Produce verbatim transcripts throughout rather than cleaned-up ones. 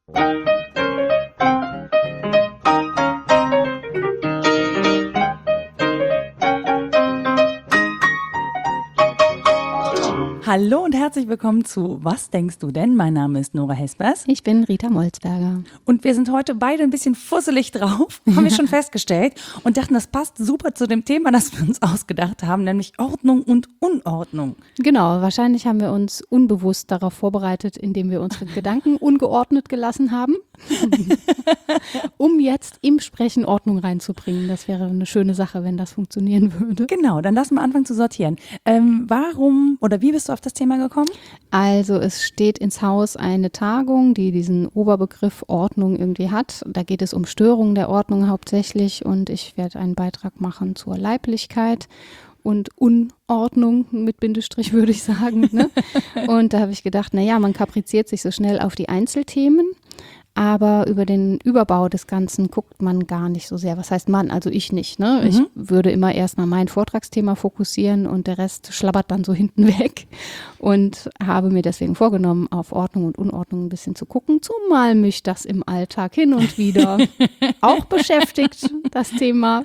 Hallo und herzlich willkommen zu Was denkst du denn? Mein Name ist Nora Hespers. Ich bin Rita Molzberger. Und wir sind heute beide ein bisschen fusselig drauf, haben wir schon festgestellt, und dachten, das passt super zu dem Thema, das wir uns ausgedacht haben, nämlich Ordnung und Unordnung. Genau, wahrscheinlich haben wir uns unbewusst darauf vorbereitet, indem wir unsere Gedanken ungeordnet gelassen haben, um jetzt im Sprechen Ordnung reinzubringen. Das wäre eine schöne Sache, wenn das funktionieren würde. Genau, dann lassen wir anfangen zu sortieren. Ähm, warum oder wie bist du auf das Thema gekommen? Also es steht ins Haus eine Tagung, die diesen Oberbegriff Ordnung irgendwie hat. Da geht es um Störungen der Ordnung hauptsächlich und ich werde einen Beitrag machen zur Leiblichkeit und Unordnung mit Bindestrich, würde ich sagen. Ne? Und da habe ich gedacht, naja, man kapriziert sich so schnell auf die Einzelthemen. Aber über den Überbau des Ganzen guckt man gar nicht so sehr. Was heißt man? Also ich nicht. Ne? Mhm. Ich würde immer erstmal mein Vortragsthema fokussieren und der Rest schlabbert dann so hinten weg. Und habe mir deswegen vorgenommen, auf Ordnung und Unordnung ein bisschen zu gucken. Zumal mich das im Alltag hin und wieder auch beschäftigt, das Thema.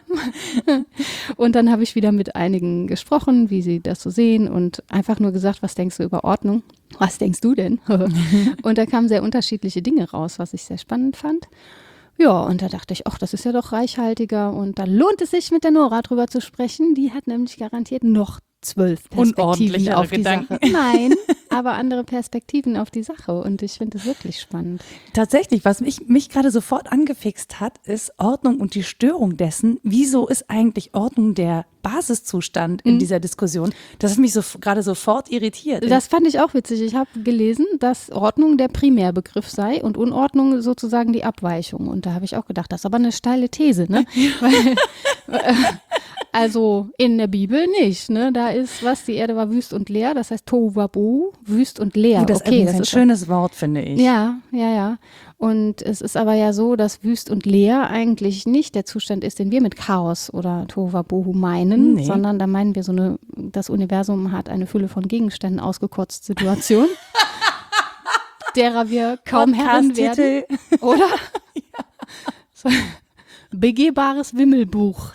Und dann habe ich wieder mit einigen gesprochen, wie sie das so sehen und einfach nur gesagt, was denkst du über Ordnung? Was denkst du denn? Und da kamen sehr unterschiedliche Dinge raus, was ich sehr spannend fand. Ja, und da dachte ich, ach, das ist ja doch reichhaltiger und da lohnt es sich, mit der Nora drüber zu sprechen. Die hat nämlich garantiert noch zwölf Perspektiven auf die Sache. Nein, aber andere Perspektiven auf die Sache und ich finde es wirklich spannend. Tatsächlich, was mich, mich gerade sofort angefixt hat, ist Ordnung und die Störung dessen. Wieso ist eigentlich Ordnung der Basiszustand in mhm. dieser Diskussion? Das hat mich so, gerade sofort irritiert. Das fand ich auch witzig. Ich habe gelesen, dass Ordnung der Primärbegriff sei und Unordnung sozusagen die Abweichung. Und da habe ich auch gedacht, das ist aber eine steile These, ne? Weil, äh, also in der Bibel nicht, ne? Da ist, was, die Erde war wüst und leer, das heißt Tohu Wabohu, wüst und leer. Oh, das okay, ist ein das ist schönes Wort, finde ich. Ja, ja, ja. Und es ist aber ja so, dass wüst und leer eigentlich nicht der Zustand ist, den wir mit Chaos oder Tohu Wabohu meinen, nee. sondern da meinen wir so eine, das Universum hat eine Fülle von Gegenständen ausgekotzt Situation, derer wir kaum Herren werden, oder? Ja. So, begehbares Wimmelbuch.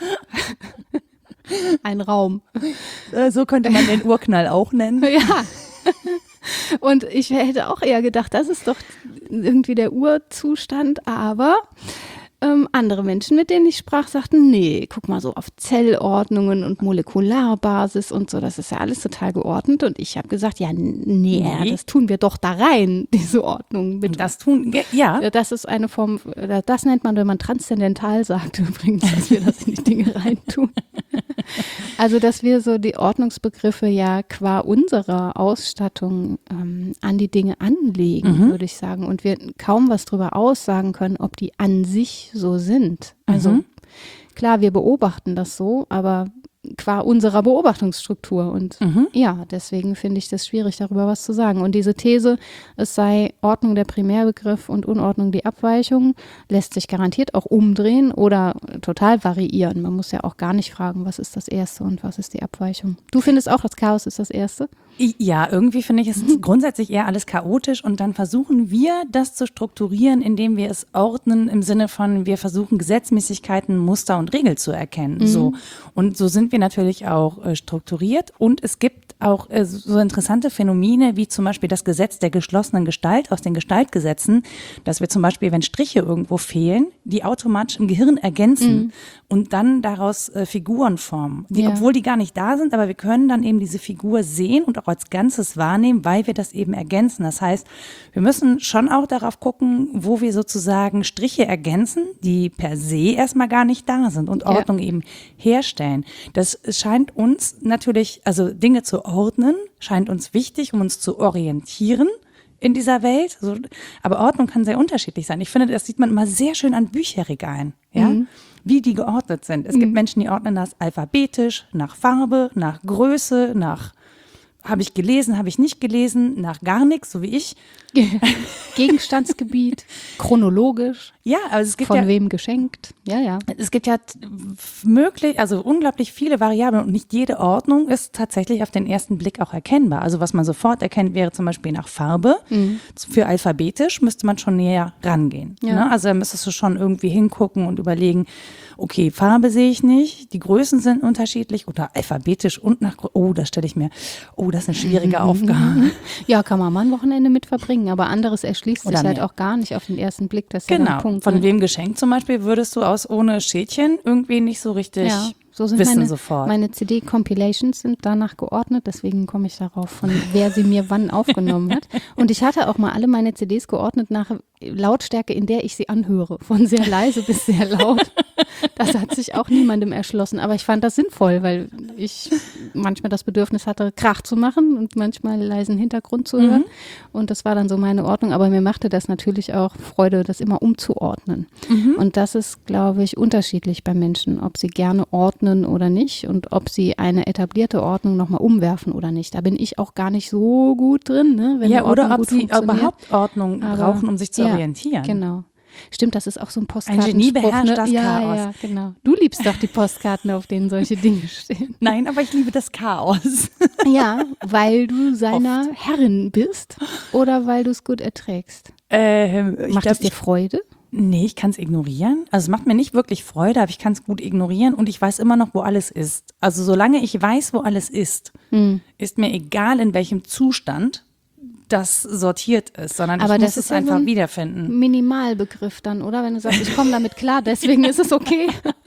Ein Raum. So könnte man den Urknall auch nennen. Ja. Und ich hätte auch eher gedacht, das ist doch irgendwie der Urzustand, aber ähm, andere Menschen, mit denen ich sprach, sagten, nee, guck mal so auf Zellordnungen und Molekularbasis und so, das ist ja alles total geordnet und ich habe gesagt, ja, nee, nee, das tun wir doch da rein, diese Ordnung. Mit, das tun, ja. Das ist eine Form, das nennt man, wenn man transzendental sagt übrigens, dass wir das in die Dinge reintun. Also, dass wir so die Ordnungsbegriffe ja qua unserer Ausstattung ähm, an die Dinge anlegen, mhm. würde ich sagen. Und wir kaum was drüber aussagen können, ob die an sich so sind. Also mhm. klar, wir beobachten das so, aber qua unserer Beobachtungsstruktur. Und mhm. ja, deswegen finde ich das schwierig, darüber was zu sagen. Und diese These, es sei Ordnung der Primärbegriff und Unordnung die Abweichung, lässt sich garantiert auch umdrehen oder total variieren. Man muss ja auch gar nicht fragen, was ist das Erste und was ist die Abweichung. Du findest auch, das Chaos ist das Erste? Ja, irgendwie finde ich es mhm. grundsätzlich eher alles chaotisch und dann versuchen wir, das zu strukturieren, indem wir es ordnen im Sinne von, wir versuchen Gesetzmäßigkeiten, Muster und Regeln zu erkennen. Mhm. So. Und so sind wir natürlich auch äh, strukturiert und es gibt auch äh, so interessante Phänomene wie zum Beispiel das Gesetz der geschlossenen Gestalt aus den Gestaltgesetzen, dass wir zum Beispiel, wenn Striche irgendwo fehlen, die automatisch im Gehirn ergänzen mhm. und dann daraus äh, Figuren formen, die, ja. obwohl die gar nicht da sind, aber wir können dann eben diese Figur sehen und auch als Ganzes wahrnehmen, weil wir das eben ergänzen. Das heißt, wir müssen schon auch darauf gucken, wo wir sozusagen Striche ergänzen, die per se erstmal gar nicht da sind und Ordnung ja. eben herstellen. Das scheint uns natürlich, also Dinge zu ordnen, scheint uns wichtig, um uns zu orientieren in dieser Welt. Also, aber Ordnung kann sehr unterschiedlich sein. Ich finde, das sieht man immer sehr schön an Bücherregalen, ja, mhm. wie die geordnet sind. Es mhm. gibt Menschen, die ordnen das alphabetisch, nach Farbe, nach Größe, nach habe ich gelesen, habe ich nicht gelesen, nach gar nichts, so wie ich. Gegenstandsgebiet, chronologisch. Ja, also es gibt von ja, wem geschenkt. Ja, ja. Es gibt ja möglich, also unglaublich viele Variablen und nicht jede Ordnung ist tatsächlich auf den ersten Blick auch erkennbar. Also was man sofort erkennt, wäre zum Beispiel nach Farbe. Mhm. Für alphabetisch müsste man schon näher rangehen. Ja. Ne? Also da müsstest du schon irgendwie hingucken und überlegen, okay, Farbe sehe ich nicht, die Größen sind unterschiedlich oder alphabetisch und nach, oh, das stelle ich mir, oh, das ist eine schwierige Aufgabe. Ja, kann man mal ein Wochenende mit verbringen, aber anderes erschließt oder sich halt mehr. auch gar nicht auf den ersten Blick. Das ist genau, ja ein Punkt, von ne? wem geschenkt zum Beispiel würdest du aus ohne Schädchen irgendwie nicht so richtig ja. So sind wissen meine, sofort. Meine C D-Compilations sind danach geordnet, deswegen komme ich darauf, von wer sie mir wann aufgenommen hat. Und ich hatte auch mal alle meine C Ds geordnet nach Lautstärke, in der ich sie anhöre, von sehr leise bis sehr laut. Das hat sich auch niemandem erschlossen, aber ich fand das sinnvoll, weil ich manchmal das Bedürfnis hatte, Krach zu machen und manchmal leisen Hintergrund zu hören. Mhm. Und das war dann so meine Ordnung, aber mir machte das natürlich auch Freude, das immer umzuordnen. Mhm. Und das ist, glaube ich, unterschiedlich bei Menschen, ob sie gerne ordnen oder nicht und ob sie eine etablierte Ordnung nochmal umwerfen oder nicht. Da bin ich auch gar nicht so gut drin. Ne, wenn ja, oder ob sie funktioniert. überhaupt Ordnung aber, brauchen, um sich zu ja, orientieren. Genau. Stimmt, das ist auch so ein Ein Genie beherrscht ne? das ja, Chaos. Ja, genau. Du liebst doch die Postkarten, auf denen solche Dinge stehen. Nein, aber ich liebe das Chaos. Ja, weil du seiner Oft. Herrin bist oder weil du es gut erträgst. Ähm, Macht es dir Freude? Nee, ich kann es ignorieren. Also es macht mir nicht wirklich Freude, aber ich kann es gut ignorieren und ich weiß immer noch, wo alles ist. Also solange ich weiß, wo alles ist, hm. ist mir egal, in welchem Zustand das sortiert ist, sondern aber ich das muss ist es ja einfach so ein wiederfinden. Minimalbegriff dann, oder? Wenn du sagst, ich komme damit klar, deswegen ist es okay.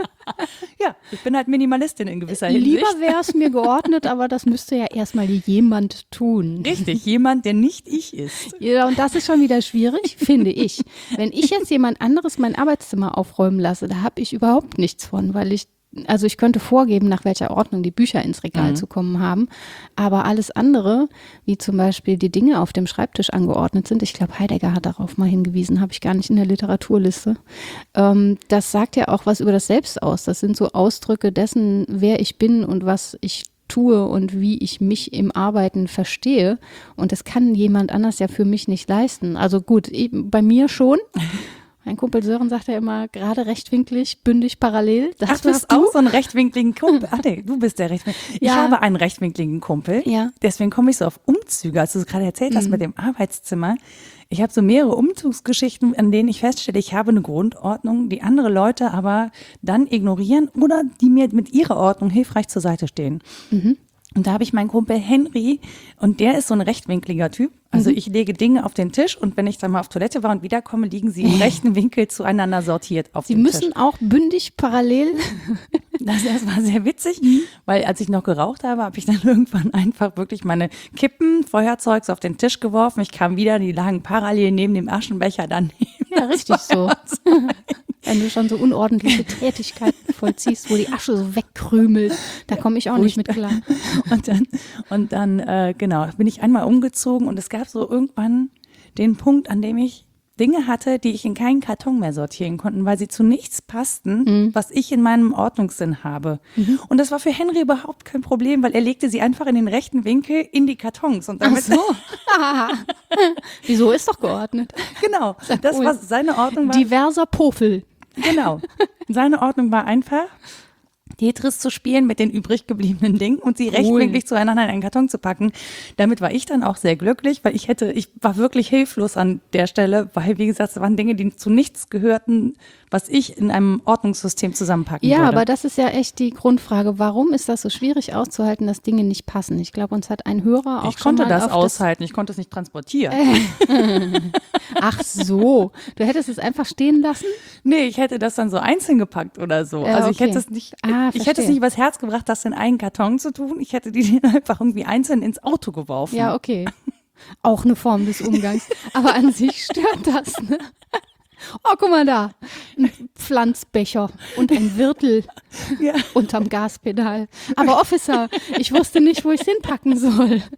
Ja, ich bin halt Minimalistin in gewisser Hinsicht. Lieber wäre es mir geordnet, aber das müsste ja erstmal jemand tun. Richtig, jemand, der nicht ich ist. Ja, und das ist schon wieder schwierig, finde ich. Wenn ich jetzt jemand anderes mein Arbeitszimmer aufräumen lasse, da habe ich überhaupt nichts von, weil ich Also ich könnte vorgeben, nach welcher Ordnung die Bücher ins Regal mhm. zu kommen haben, aber alles andere, wie zum Beispiel die Dinge auf dem Schreibtisch angeordnet sind, ich glaube Heidegger hat darauf mal hingewiesen, habe ich gar nicht in der Literaturliste, ähm, das sagt ja auch was über das Selbst aus. Das sind so Ausdrücke dessen, wer ich bin und was ich tue und wie ich mich im Arbeiten verstehe und das kann jemand anders ja für mich nicht leisten. Also gut, ich, bei mir schon. Mein Kumpel Sören sagt ja immer, gerade rechtwinklig, bündig, parallel. Das Ach, du hast auch so einen rechtwinkligen Kumpel. Ach nee, du bist der rechtwinklige. Ich ja. habe einen rechtwinkligen Kumpel. Ja. Deswegen komme ich so auf Umzüge, als du es gerade erzählt hast mhm. mit dem Arbeitszimmer. Ich habe so mehrere Umzugsgeschichten, an denen ich feststelle, ich habe eine Grundordnung, die andere Leute aber dann ignorieren oder die mir mit ihrer Ordnung hilfreich zur Seite stehen. Mhm. Und da habe ich meinen Kumpel Henry und der ist so ein rechtwinkliger Typ. Also mhm. ich lege Dinge auf den Tisch und wenn ich dann mal auf Toilette war und wiederkomme, liegen sie im rechten Winkel zueinander sortiert auf sie dem Tisch. Sie müssen auch bündig parallel. Das, das war sehr witzig, mhm. weil als ich noch geraucht habe, habe ich dann irgendwann einfach wirklich meine Kippen, Feuerzeugs auf den Tisch geworfen. Ich kam wieder, die lagen parallel neben dem Aschenbecher daneben. Ja, richtig so. Wenn du schon so unordentliche Tätigkeiten vollziehst, wo die Asche so wegkrümelt, da komme ich auch nicht mit klar. Und dann, und dann äh, genau, bin ich einmal umgezogen und es gab so irgendwann den Punkt, an dem ich Dinge hatte, die ich in keinen Karton mehr sortieren konnte, weil sie zu nichts passten, mhm. was ich in meinem Ordnungssinn habe. Mhm. Und das war für Henry überhaupt kein Problem, weil er legte sie einfach in den rechten Winkel in die Kartons. Und damit Ach so. Wieso, ist doch geordnet. Genau, das cool. war seine Ordnung. War, diverser Pofel. Genau, seine Ordnung war einfach, Tetris zu spielen mit den übrig gebliebenen Dingen und sie cool. rechtwinklig zueinander in einen Karton zu packen. Damit war ich dann auch sehr glücklich, weil ich hätte, ich war wirklich hilflos an der Stelle, weil, wie gesagt, es waren Dinge, die zu nichts gehörten, was ich in einem Ordnungssystem zusammenpacken ja, würde. Ja, aber das ist ja echt die Grundfrage. Warum ist das so schwierig auszuhalten, dass Dinge nicht passen? Ich glaube, uns hat ein Hörer auch ich schon konnte mal das auf aushalten, das ich konnte es nicht transportieren. Ach so, du hättest es einfach stehen lassen? Nee, ich hätte das dann so einzeln gepackt oder so. Äh, also okay. ich hätte es nicht, ah, ich hätte es nicht übers Herz gebracht, das in einen Karton zu tun. Ich hätte die einfach irgendwie einzeln ins Auto geworfen. Ja, okay. Auch eine Form des Umgangs. Aber an sich stört das, ne? Oh, guck mal da. Ein Pflanzbecher und ein Wirtel ja. unterm Gaspedal. Aber Officer, ich wusste nicht, wo ich es hinpacken soll.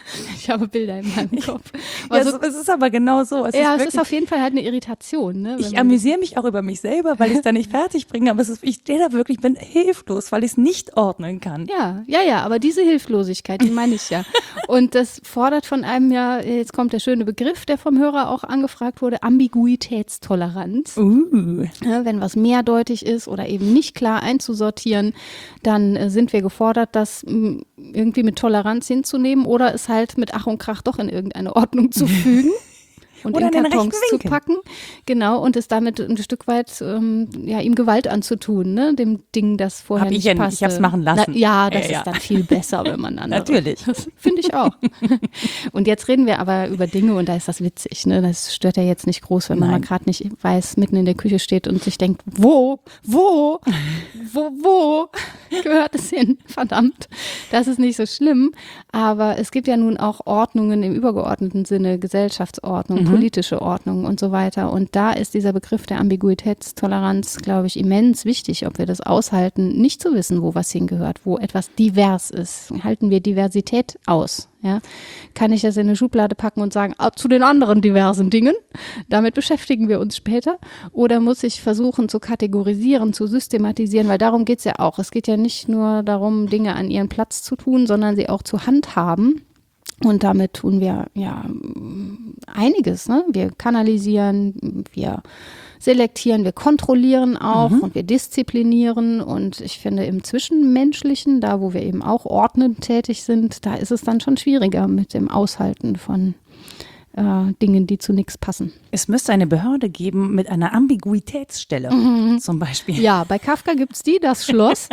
Ich habe Bilder in meinem Kopf. Ja, so, es ist aber genau so. Es ja, ist es ist auf jeden Fall halt eine Irritation. Ne, ich amüsiere mich auch über mich selber, weil ich es da nicht fertig bringe, aber es ist, ich stehe da wirklich, bin hilflos, weil ich es nicht ordnen kann. Ja, ja, ja, aber diese Hilflosigkeit, die meine ich ja. Und das fordert von einem ja, jetzt kommt der schöne Begriff, der vom Hörer auch angefragt wurde, Ambiguitätstoleranz. Uh. Ja, wenn was mehrdeutig ist oder eben nicht klar einzusortieren, dann äh, sind wir gefordert, das mh, irgendwie mit Toleranz hinzunehmen oder es halt mit Ach und Krach doch in irgendeine Ordnung zu fügen. Und Oder in in den Kartons rechten zu Winkel. packen, genau, und es damit ein Stück weit ähm, ja, ihm Gewalt anzutun, ne, dem Ding, das vorher Hab ich nicht ja nicht, passte. ich hab's machen lassen. Na, ja, das Ja, ja. ist dann viel besser, wenn man andere. Natürlich. Das finde ich auch. Und jetzt reden wir aber über Dinge und da ist das witzig, ne, das stört ja jetzt nicht groß, wenn man Nein. mal gerade nicht weiß, mitten in der Küche steht und sich denkt, wo, wo, wo, wo gehört es hin? Verdammt, das ist nicht so schlimm, aber es gibt ja nun auch Ordnungen im übergeordneten Sinne, Gesellschaftsordnung, Mhm. politische Ordnung und so weiter. Und da ist dieser Begriff der Ambiguitätstoleranz, glaube ich, immens wichtig, ob wir das aushalten, nicht zu wissen, wo was hingehört, wo etwas divers ist. Halten wir Diversität aus? Ja? Kann ich das in eine Schublade packen und sagen, ah, zu den anderen diversen Dingen, damit beschäftigen wir uns später? Oder muss ich versuchen zu kategorisieren, zu systematisieren, weil darum geht es ja auch. Es geht ja nicht nur darum, Dinge an ihren Platz zu tun, sondern sie auch zu handhaben. Und damit tun wir ja einiges. Ne? Wir kanalisieren, wir selektieren, wir kontrollieren auch Mhm. und wir disziplinieren. Und ich finde im Zwischenmenschlichen, da wo wir eben auch ordnend tätig sind, da ist es dann schon schwieriger mit dem Aushalten von äh, Dingen, die zu nichts passen. Es müsste eine Behörde geben mit einer Ambiguitätsstelle zum Beispiel. Ja, bei Kafka gibt es die, das Schloss.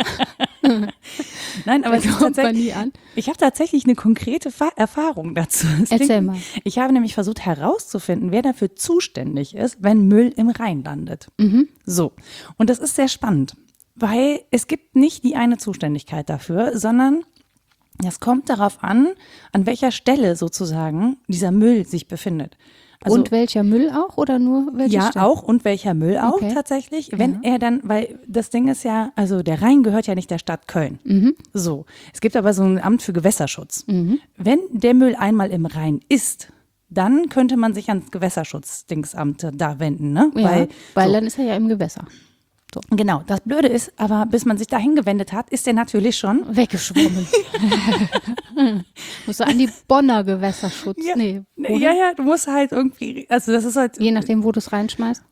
Nein, aber Da es ist kommt man tatsächlich, nie an. ich habe tatsächlich eine konkrete Fa- Erfahrung dazu. Es Erzähl klingt- mal. Ich habe nämlich versucht herauszufinden, wer dafür zuständig ist, wenn Müll im Rhein landet. Mhm. So, und das ist sehr spannend, weil es gibt nicht die eine Zuständigkeit dafür, sondern es kommt darauf an, an welcher Stelle sozusagen dieser Müll sich befindet. Also, Und welcher Müll auch oder nur welche ja, Stelle? auch und welcher Müll auch Okay. tatsächlich. Wenn er dann, weil das Ding ist ja, also der Rhein gehört ja nicht der Stadt Köln. Mhm. So, es gibt aber so ein Amt für Gewässerschutz. Wenn der Müll einmal im Rhein ist, dann könnte man sich ans Gewässerschutzdingsamt da wenden, ne? Ja, weil, weil so, dann ist er ja im Gewässer. genau, das Blöde ist, aber bis man sich dahin gewendet hat, ist der natürlich schon Weggeschwommen. Musst du an die Bonner Gewässerschutz. Ja. Nee, wohin? Ja, ja, du musst halt irgendwie, also das ist halt, Je nachdem, wo du es reinschmeißt.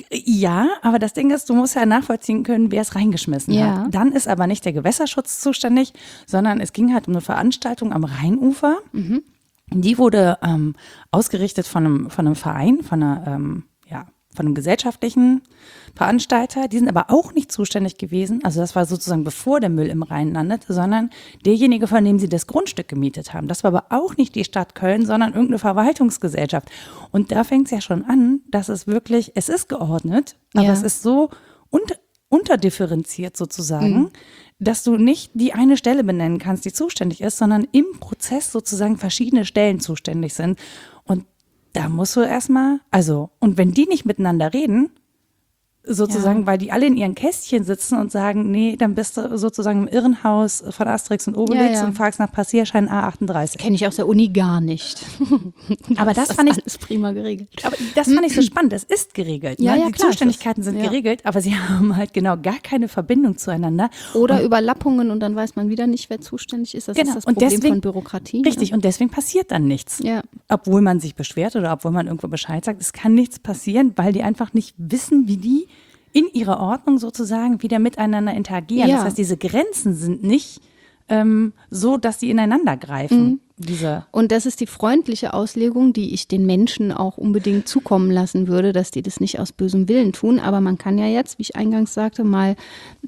ja, aber das Ding ist, du musst ja nachvollziehen können, wer es reingeschmissen Ja. hat. Dann ist aber nicht der Gewässerschutz zuständig, sondern es ging halt um eine Veranstaltung am Rheinufer. Mhm. Die wurde ähm, ausgerichtet von einem, von einem Verein, von einer, ähm, ja, von einem gesellschaftlichen Veranstalter. Die sind aber auch nicht zuständig gewesen. Also das war sozusagen bevor der Müll im Rhein landet, sondern derjenige, von dem sie das Grundstück gemietet haben. Das war aber auch nicht die Stadt Köln, sondern irgendeine Verwaltungsgesellschaft. Und da fängt es ja schon an, dass es wirklich, es ist geordnet, aber Ja. es ist so unter, unterdifferenziert sozusagen, Mhm. dass du nicht die eine Stelle benennen kannst, die zuständig ist, sondern im Prozess sozusagen verschiedene Stellen zuständig sind. Und da musst du erstmal, also, und wenn die nicht miteinander reden, sozusagen, Ja. weil die alle in ihren Kästchen sitzen und sagen, nee, dann bist du sozusagen im Irrenhaus von Asterix und Obelix Ja, ja. und fragst nach Passierschein A achtunddreißig. Kenne ich aus der Uni gar nicht. Aber das ist fand ich- alles prima geregelt. Aber das fand ich so spannend. Es ist geregelt. Ja, ne? ja, die klar ist Zuständigkeiten es. sind Ja. geregelt, aber sie haben halt genau gar keine Verbindung zueinander. Oder Überlappungen und dann weiß man wieder nicht, wer zuständig ist. Das Genau. ist das Und Problem deswegen- von Bürokratie. Richtig, und deswegen passiert dann nichts. Ja. Obwohl man sich beschwert oder obwohl man irgendwo Bescheid sagt, es kann nichts passieren, weil die einfach nicht wissen, wie die in ihrer Ordnung sozusagen wieder miteinander interagieren. Ja. Das heißt, diese Grenzen sind nicht ähm, so, dass sie ineinander greifen. Mhm. Diese Und das ist die freundliche Auslegung, die ich den Menschen auch unbedingt zukommen lassen würde, dass die das nicht aus bösem Willen tun. Aber man kann ja jetzt, wie ich eingangs sagte, mal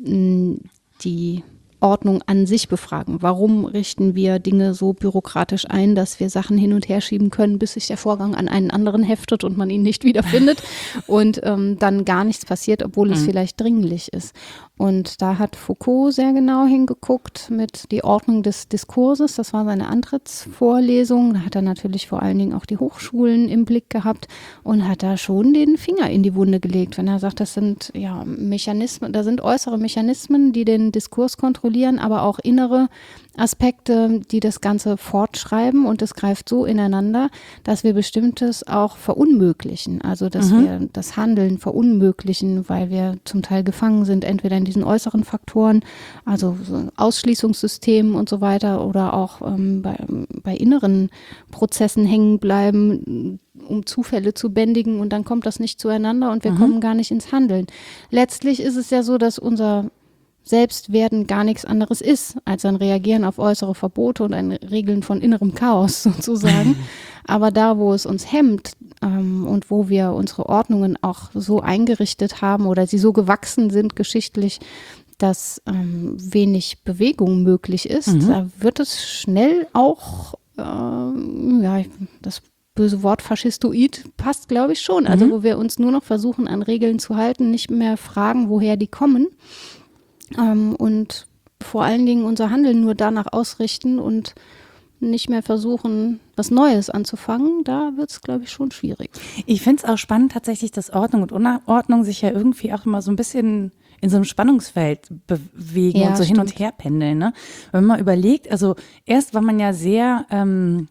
mh, die Ordnung an sich befragen. Warum richten wir Dinge so bürokratisch ein, dass wir Sachen hin und her schieben können, bis sich der Vorgang an einen anderen heftet und man ihn nicht wiederfindet und ähm, dann gar nichts passiert, obwohl es vielleicht dringlich ist. Und da hat Foucault sehr genau hingeguckt mit die Ordnung des Diskurses. Das war seine Antrittsvorlesung. Da hat er natürlich vor allen Dingen auch die Hochschulen im Blick gehabt und hat da schon den Finger in die Wunde gelegt, wenn er sagt, das sind ja Mechanismen, da sind äußere Mechanismen, die den Diskurs kontrollieren kontrollieren, aber auch innere Aspekte, die das Ganze fortschreiben und es greift so ineinander, dass wir Bestimmtes auch verunmöglichen. Also dass mhm. wir das Handeln verunmöglichen, weil wir zum Teil gefangen sind, entweder in diesen äußeren Faktoren, also so Ausschließungssystemen und so weiter oder auch ähm, bei, bei inneren Prozessen hängen bleiben, um Zufälle zu bändigen und dann kommt das nicht zueinander und wir mhm. kommen gar nicht ins Handeln. Letztlich ist es ja so, dass unser Selbstwerden gar nichts anderes ist, als ein Reagieren auf äußere Verbote und ein Regeln von innerem Chaos sozusagen. Aber da, wo es uns hemmt ähm, und wo wir unsere Ordnungen auch so eingerichtet haben oder sie so gewachsen sind geschichtlich, dass ähm, wenig Bewegung möglich ist, mhm. da wird es schnell auch, ähm, ja, das böse Wort faschistoid passt, glaube ich, schon. Also mhm. wo wir uns nur noch versuchen, an Regeln zu halten, nicht mehr fragen, woher die kommen. Ähm, und vor allen Dingen unser Handeln nur danach ausrichten und nicht mehr versuchen, was Neues anzufangen, da wird es, glaube ich, schon schwierig. Ich finde es auch spannend tatsächlich, dass Ordnung und Unordnung sich ja irgendwie auch immer so ein bisschen in so einem Spannungsfeld bewegen ja, und so stimmt. hin und her pendeln. Ne? Wenn man mal überlegt, also erst war man ja sehr ähm,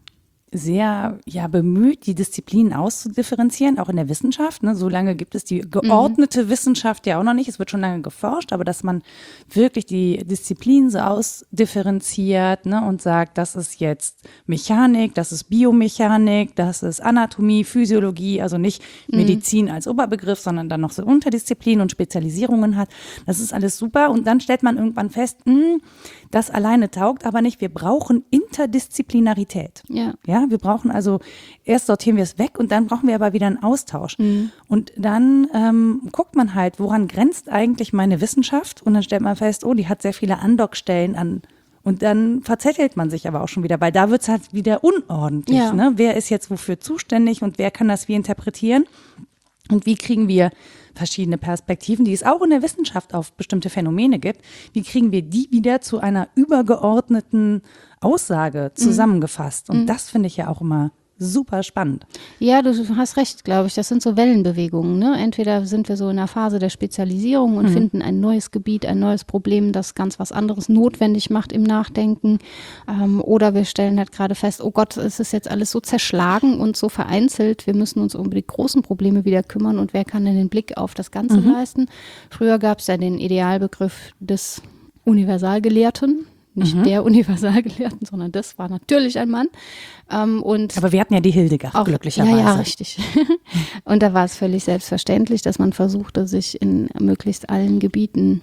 sehr ja bemüht, die Disziplinen auszudifferenzieren, auch in der Wissenschaft. Ne? So lange gibt es die geordnete mhm. Wissenschaft ja auch noch nicht. Es wird schon lange geforscht, aber dass man wirklich die Disziplinen so ausdifferenziert, ne? und sagt, das ist jetzt Mechanik, das ist Biomechanik, das ist Anatomie, Physiologie, also nicht mhm. Medizin als Oberbegriff, sondern dann noch so Unterdisziplinen und Spezialisierungen hat. Das ist alles super. Und dann stellt man irgendwann fest, mh, das alleine taugt aber nicht. Wir brauchen Interdisziplinarität. Ja. Ja, wir brauchen also, erst sortieren wir es weg und dann brauchen wir aber wieder einen Austausch. Mhm. Und dann ähm, guckt man halt, woran grenzt eigentlich meine Wissenschaft? Und dann stellt man fest, oh, die hat sehr viele Andockstellen an. Und dann verzettelt man sich aber auch schon wieder, weil da wird es halt wieder unordentlich. Ja. Ne? Wer ist jetzt wofür zuständig und wer kann das wie interpretieren? Und wie kriegen wir verschiedene Perspektiven, die es auch in der Wissenschaft auf bestimmte Phänomene gibt, wie kriegen wir die wieder zu einer übergeordneten Aussage zusammengefasst? Und mhm. das finde ich ja auch immer super spannend. Ja, du hast recht, glaube ich. Das sind so Wellenbewegungen. Ne? Entweder sind wir so in einer Phase der Spezialisierung und mhm. finden ein neues Gebiet, ein neues Problem, das ganz was anderes notwendig macht im Nachdenken. Ähm, oder wir stellen halt gerade fest, oh Gott, es ist jetzt alles so zerschlagen und so vereinzelt. Wir müssen uns um die großen Probleme wieder kümmern und wer kann denn den Blick auf das Ganze mhm. leisten? Früher gab es ja den Idealbegriff des Universalgelehrten. Nicht mhm. der Universalgelehrten, sondern das war natürlich ein Mann. Ähm, und Aber wir hatten ja die Hildegard, auch, glücklicherweise. Ja, ja, richtig. Und da war es völlig selbstverständlich, dass man versuchte, sich in möglichst allen Gebieten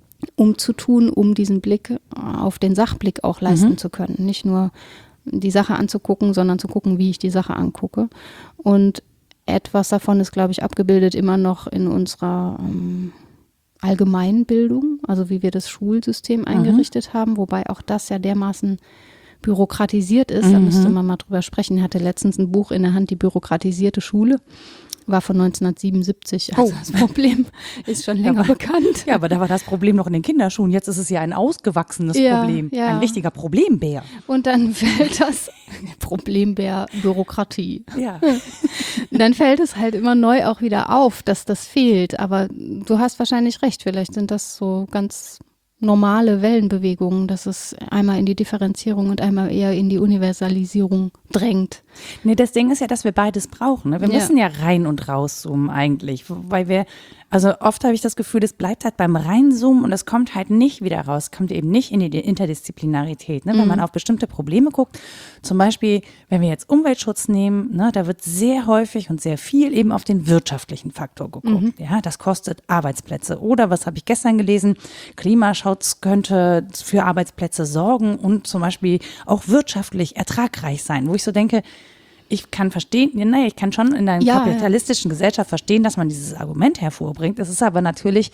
umzutun, um diesen Blick auf den Sachblick auch leisten mhm. zu können. Nicht nur die Sache anzugucken, sondern zu gucken, wie ich die Sache angucke. Und etwas davon ist, glaube ich, abgebildet immer noch in unserer ähm, Allgemeinbildung, also wie wir das Schulsystem eingerichtet mhm. haben, wobei auch das ja dermaßen bürokratisiert ist. Mhm. Da müsste man mal drüber sprechen. Ich hatte letztens ein Buch in der Hand, die bürokratisierte Schule. War von neunzehnhundertsiebenundsiebzig. Also oh. das Problem ist schon länger aber, bekannt. Ja, aber da war das Problem noch in den Kinderschuhen. Jetzt ist es ja ein ausgewachsenes ja, Problem. Ja. Ein richtiger Problembär. Und dann fällt das Problembär Bürokratie. Ja. Dann fällt es halt immer neu auch wieder auf, dass das fehlt. Aber du hast wahrscheinlich recht. Vielleicht sind das so ganz normale Wellenbewegungen, dass es einmal in die Differenzierung und einmal eher in die Universalisierung drängt. Nee, das Ding ist ja, dass wir beides brauchen. Ne? Wir Ja. müssen ja rein und rauszoomen eigentlich, weil wir, also oft habe ich das Gefühl, das bleibt halt beim Reinzoomen und es kommt halt nicht wieder raus, kommt eben nicht in die Interdisziplinarität. Ne? Wenn Mhm. man auf bestimmte Probleme guckt, zum Beispiel, wenn wir jetzt Umweltschutz nehmen, ne, da wird sehr häufig und sehr viel eben auf den wirtschaftlichen Faktor geguckt. Mhm. Ja, das kostet Arbeitsplätze. Oder, was habe ich gestern gelesen, Klimaschutz könnte für Arbeitsplätze sorgen und zum Beispiel auch wirtschaftlich ertragreich sein, wo ich so denke, ich kann verstehen, nee, ich kann schon in einer Ja, kapitalistischen Gesellschaft verstehen, dass man dieses Argument hervorbringt. Es ist aber natürlich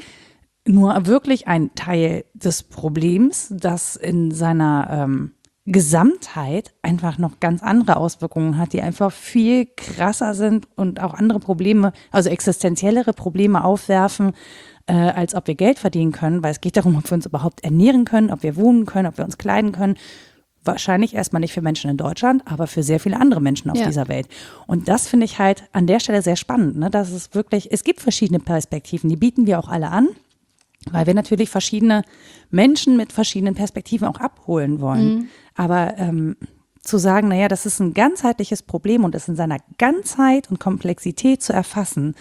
nur wirklich ein Teil des Problems, das in seiner ähm, Gesamtheit einfach noch ganz andere Auswirkungen hat, die einfach viel krasser sind und auch andere Probleme, also existenziellere Probleme aufwerfen, äh, als ob wir Geld verdienen können, weil es geht darum, ob wir uns überhaupt ernähren können, ob wir wohnen können, ob wir uns kleiden können. Wahrscheinlich erstmal nicht für Menschen in Deutschland, aber für sehr viele andere Menschen auf Ja. dieser Welt. Und das finde ich halt an der Stelle sehr spannend, ne? Dass es wirklich, es gibt verschiedene Perspektiven, die bieten wir auch alle an. weil wir natürlich verschiedene Menschen mit verschiedenen Perspektiven auch abholen wollen. Mhm. Aber ähm, zu sagen, naja, das ist ein ganzheitliches Problem und es in seiner Ganzheit und Komplexität zu erfassen,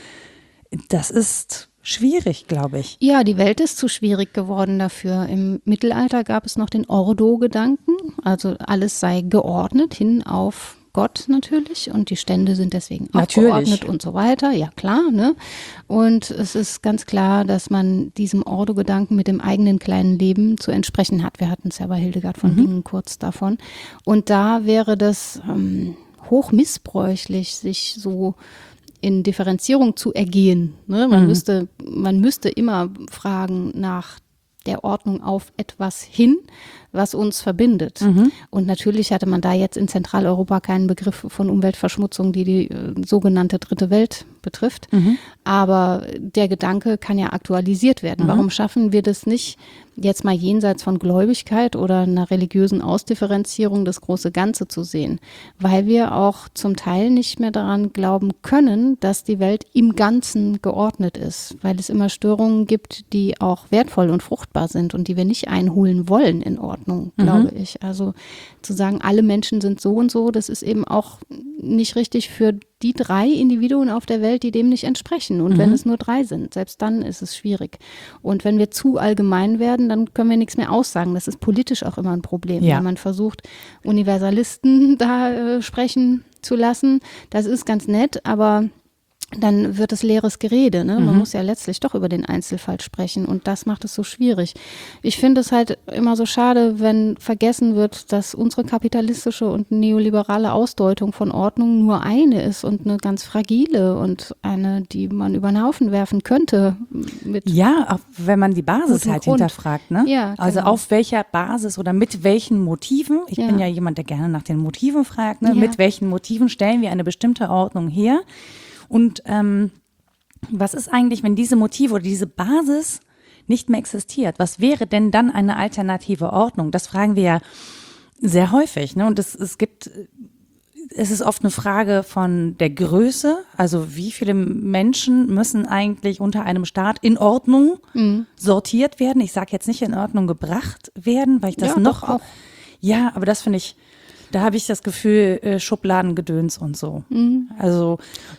das ist schwierig, glaube ich. Ja, die Welt ist zu schwierig geworden dafür. Im Mittelalter gab es noch den Ordo-Gedanken, also alles sei geordnet hin auf Gott natürlich und die Stände sind deswegen auch natürlich geordnet und so weiter. Ja, klar, ne? Und es ist ganz klar, dass man diesem Ordo-Gedanken mit dem eigenen kleinen Leben zu entsprechen hat. Wir hatten es ja bei Hildegard von Bingen mhm. kurz davon. Und da wäre das ähm, hoch missbräuchlich, sich so in Differenzierung zu ergehen. Ne? Man, mhm. müsste, man müsste immer fragen nach der Ordnung auf etwas hin, was uns verbindet. Mhm. Und natürlich hatte man da jetzt in Zentraleuropa keinen Begriff von Umweltverschmutzung, die die äh, sogenannte dritte Welt betrifft. Mhm. Aber der Gedanke kann ja aktualisiert werden. Mhm. Warum schaffen wir das nicht, jetzt mal jenseits von Gläubigkeit oder einer religiösen Ausdifferenzierung das große Ganze zu sehen? Weil wir auch zum Teil nicht mehr daran glauben können, dass die Welt im Ganzen geordnet ist. Weil es immer Störungen gibt, die auch wertvoll und fruchtbar sind und die wir nicht einholen wollen in Ordnung, glaube mhm. ich. Also zu sagen, alle Menschen sind so und so, das ist eben auch nicht richtig für die drei Individuen auf der Welt, die dem nicht entsprechen. Und mhm. wenn es nur drei sind, selbst dann ist es schwierig. Und wenn wir zu allgemein werden, dann können wir nichts mehr aussagen. Das ist politisch auch immer ein Problem. Ja. Wenn man versucht, Universalisten da äh, sprechen zu lassen, das ist ganz nett, aber dann wird es leeres Gerede. Ne? Man mhm. muss ja letztlich doch über den Einzelfall sprechen und das macht es so schwierig. Ich finde es halt immer so schade, wenn vergessen wird, dass unsere kapitalistische und neoliberale Ausdeutung von Ordnung nur eine ist und eine ganz fragile und eine, die man über den Haufen werfen könnte. Mit ja, auch wenn man die Basis halt Grund. hinterfragt. Ne? Ja, also genau. auf welcher Basis oder mit welchen Motiven, ich ja. bin ja jemand, der gerne nach den Motiven fragt, ne? Ja. Mit welchen Motiven stellen wir eine bestimmte Ordnung her? Und ähm, was ist eigentlich, wenn diese Motive oder diese Basis nicht mehr existiert? Was wäre denn dann eine alternative Ordnung? Das fragen wir ja sehr häufig. Ne? Und es, es gibt, es ist oft eine Frage von der Größe. Also wie viele Menschen müssen eigentlich unter einem Staat in Ordnung mhm. sortiert werden? Ich sage jetzt nicht in Ordnung gebracht werden, weil ich das ja, noch auch. Ja, aber das finde ich, da habe ich das Gefühl, äh, Schubladengedöns und so. Mhm. Also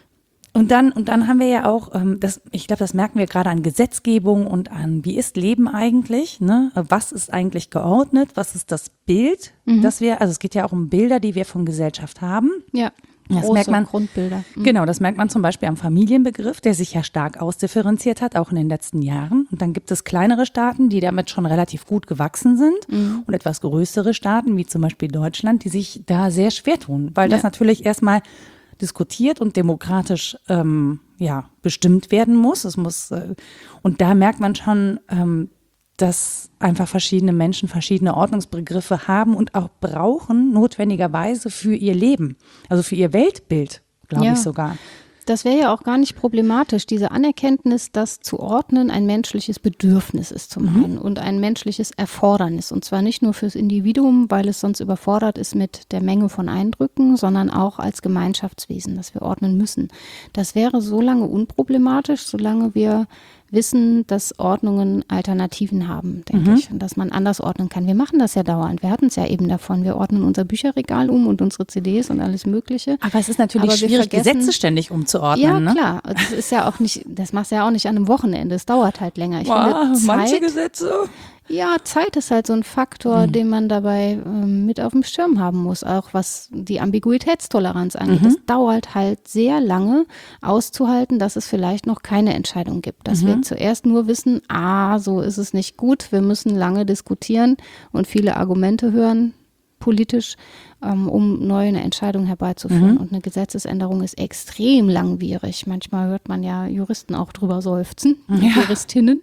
Und dann, und dann haben wir ja auch, ähm, das, ich glaube, das merken wir gerade an Gesetzgebung und an, wie ist Leben eigentlich, ne? Was ist eigentlich geordnet? Was ist das Bild, mhm. das wir, also es geht ja auch um Bilder, die wir von Gesellschaft haben. Ja, das große merkt man, Grundbilder. Mhm. Genau, das merkt man zum Beispiel am Familienbegriff, der sich ja stark ausdifferenziert hat, auch in den letzten Jahren. Und dann gibt es kleinere Staaten, die damit schon relativ gut gewachsen sind mhm. und etwas größere Staaten, wie zum Beispiel Deutschland, die sich da sehr schwer tun, weil ja. das natürlich erstmal diskutiert und demokratisch ähm, ja, bestimmt werden muss. Es muss äh, und da merkt man schon, ähm, dass einfach verschiedene Menschen verschiedene Ordnungsbegriffe haben und auch brauchen, notwendigerweise für ihr Leben, also für ihr Weltbild, glaube ja. ich sogar. Das wäre ja auch gar nicht problematisch, diese Anerkenntnis, dass zu ordnen ein menschliches Bedürfnis ist zum einen mhm. und ein menschliches Erfordernis. Und zwar nicht nur fürs Individuum, weil es sonst überfordert ist mit der Menge von Eindrücken, sondern auch als Gemeinschaftswesen, dass wir ordnen müssen. Das wäre so lange unproblematisch, solange wir wissen, dass Ordnungen Alternativen haben, denke mhm. ich, und dass man anders ordnen kann. Wir machen das ja dauernd. Wir hatten es ja eben davon. Wir ordnen unser Bücherregal um und unsere C Ds und alles Mögliche. Aber es ist natürlich Aber schwierig, Gesetze ständig umzuordnen. Ja, ne? klar. Das ist ja auch nicht, das machst du ja auch nicht an einem Wochenende. Es dauert halt länger. Ich wow, finde, Zeit, manche Gesetze. Ja, Zeit ist halt so ein Faktor, mhm. den man dabei ähm, mit auf dem Schirm haben muss, auch was die Ambiguitätstoleranz angeht. Mhm. Es dauert halt sehr lange auszuhalten, dass es vielleicht noch keine Entscheidung gibt. Dass mhm. wir zuerst nur wissen, ah, so ist es nicht gut, wir müssen lange diskutieren und viele Argumente hören, politisch, ähm, um neue eine Entscheidung herbeizuführen. Mhm. Und eine Gesetzesänderung ist extrem langwierig. Manchmal hört man ja Juristen auch drüber seufzen, ja. Juristinnen.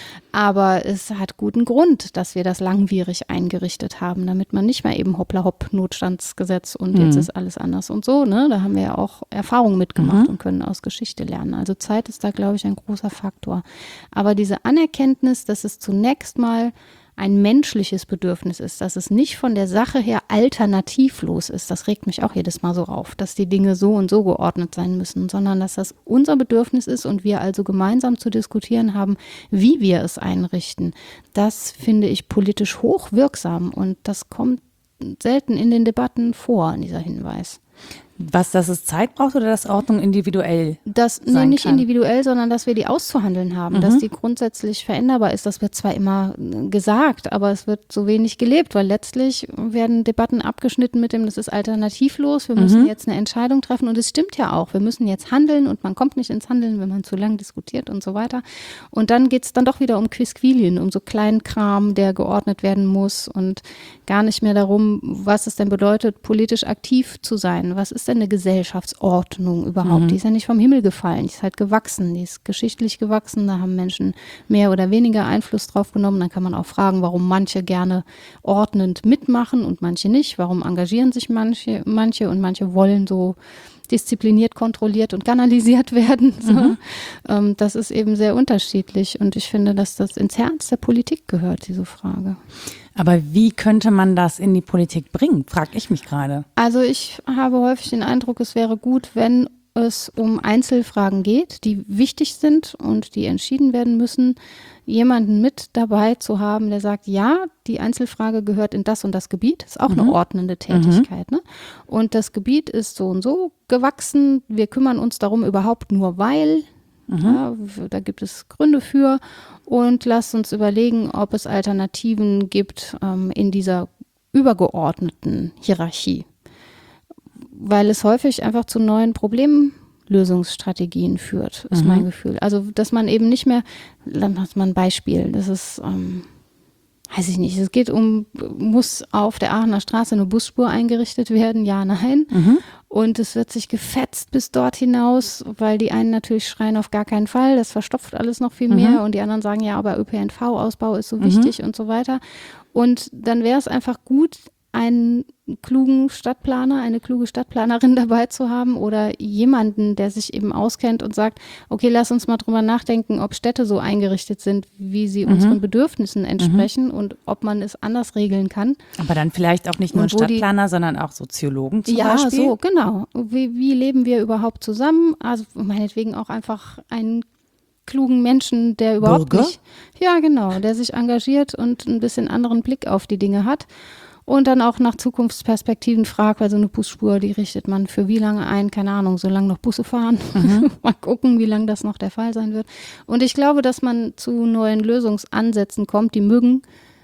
Aber es hat guten Grund, dass wir das langwierig eingerichtet haben, damit man nicht mehr eben hoppla hopp Notstandsgesetz und mhm. jetzt ist alles anders und so. Ne? Da haben wir ja auch Erfahrungen mitgemacht mhm. und können aus Geschichte lernen. Also Zeit ist da, glaube ich, ein großer Faktor. Aber diese Anerkenntnis, dass es zunächst mal ein menschliches Bedürfnis ist, dass es nicht von der Sache her alternativlos ist. Das regt mich auch jedes Mal so auf, dass die Dinge so und so geordnet sein müssen, sondern dass das unser Bedürfnis ist und wir also gemeinsam zu diskutieren haben, wie wir es einrichten. Das finde ich politisch hochwirksam und das kommt selten in den Debatten vor, dieser Hinweis. Was, dass es Zeit braucht oder dass Ordnung individuell das, sein nee, nicht kann? individuell, sondern dass wir die auszuhandeln haben, Mhm. dass die grundsätzlich veränderbar ist. Das wird zwar immer gesagt, aber es wird so wenig gelebt, weil letztlich werden Debatten abgeschnitten mit dem, das ist alternativlos, wir müssen Mhm. jetzt eine Entscheidung treffen und es stimmt ja auch, wir müssen jetzt handeln und man kommt nicht ins Handeln, wenn man zu lang diskutiert und so weiter. Und dann geht es dann doch wieder um Quisquilien, um so Kleinkram, der geordnet werden muss und gar nicht mehr darum, was es denn bedeutet, politisch aktiv zu sein. Was ist denn eine Gesellschaftsordnung überhaupt? Mhm. Die ist ja nicht vom Himmel gefallen, die ist halt gewachsen, die ist geschichtlich gewachsen, da haben Menschen mehr oder weniger Einfluss drauf genommen. Dann kann man auch fragen, warum manche gerne ordnend mitmachen und manche nicht, warum engagieren sich manche, manche und manche wollen so diszipliniert, kontrolliert und kanalisiert werden. So. Mhm. Ähm, das ist eben sehr unterschiedlich und ich finde, dass das ins Herz der Politik gehört, diese Frage. Aber wie könnte man das in die Politik bringen, frage ich mich gerade. Also ich habe häufig den Eindruck, es wäre gut, wenn es um Einzelfragen geht, die wichtig sind und die entschieden werden müssen, jemanden mit dabei zu haben, der sagt, ja, die Einzelfrage gehört in das und das Gebiet, ist auch Mhm. eine ordnende Tätigkeit. Ne? Und das Gebiet ist so und so gewachsen, wir kümmern uns darum überhaupt nur, weil, Mhm. ja, da gibt es Gründe für und lasst uns überlegen, ob es Alternativen gibt ähm, in dieser übergeordneten Hierarchie. Weil es häufig einfach zu neuen Problemlösungsstrategien führt, ist Mhm. mein Gefühl. Also, dass man eben nicht mehr, dann hat man ein Beispiel, das ist, ähm, weiß ich nicht, es geht um, muss auf der Aachener Straße eine Busspur eingerichtet werden? Ja, nein. Mhm. Und es wird sich gefetzt bis dort hinaus, weil die einen natürlich schreien auf gar keinen Fall, das verstopft alles noch viel mehr Mhm. und die anderen sagen, ja, aber Ö P N V-Ausbau ist so Mhm. wichtig und so weiter. Und dann wäre es einfach gut, einen klugen Stadtplaner, eine kluge Stadtplanerin dabei zu haben oder jemanden, der sich eben auskennt und sagt, okay, lass uns mal drüber nachdenken, ob Städte so eingerichtet sind, wie sie Mhm. unseren Bedürfnissen entsprechen und ob man es anders regeln kann. Aber dann vielleicht auch nicht nur ein Und wo die- Stadtplaner, sondern auch Soziologen zum ja, Beispiel. so, genau. Wie, wie leben wir überhaupt zusammen? Also meinetwegen auch einfach einen klugen Menschen, der überhaupt Bürger? nicht, ja genau, der sich engagiert und ein bisschen anderen Blick auf die Dinge hat. Und dann auch nach Zukunftsperspektiven fragt, weil so eine Busspur, die richtet man für wie lange ein? Keine Ahnung, solange noch Busse fahren. Mhm. Mal gucken, wie lange das noch der Fall sein wird. Und ich glaube, dass man zu neuen Lösungsansätzen kommt, die mögen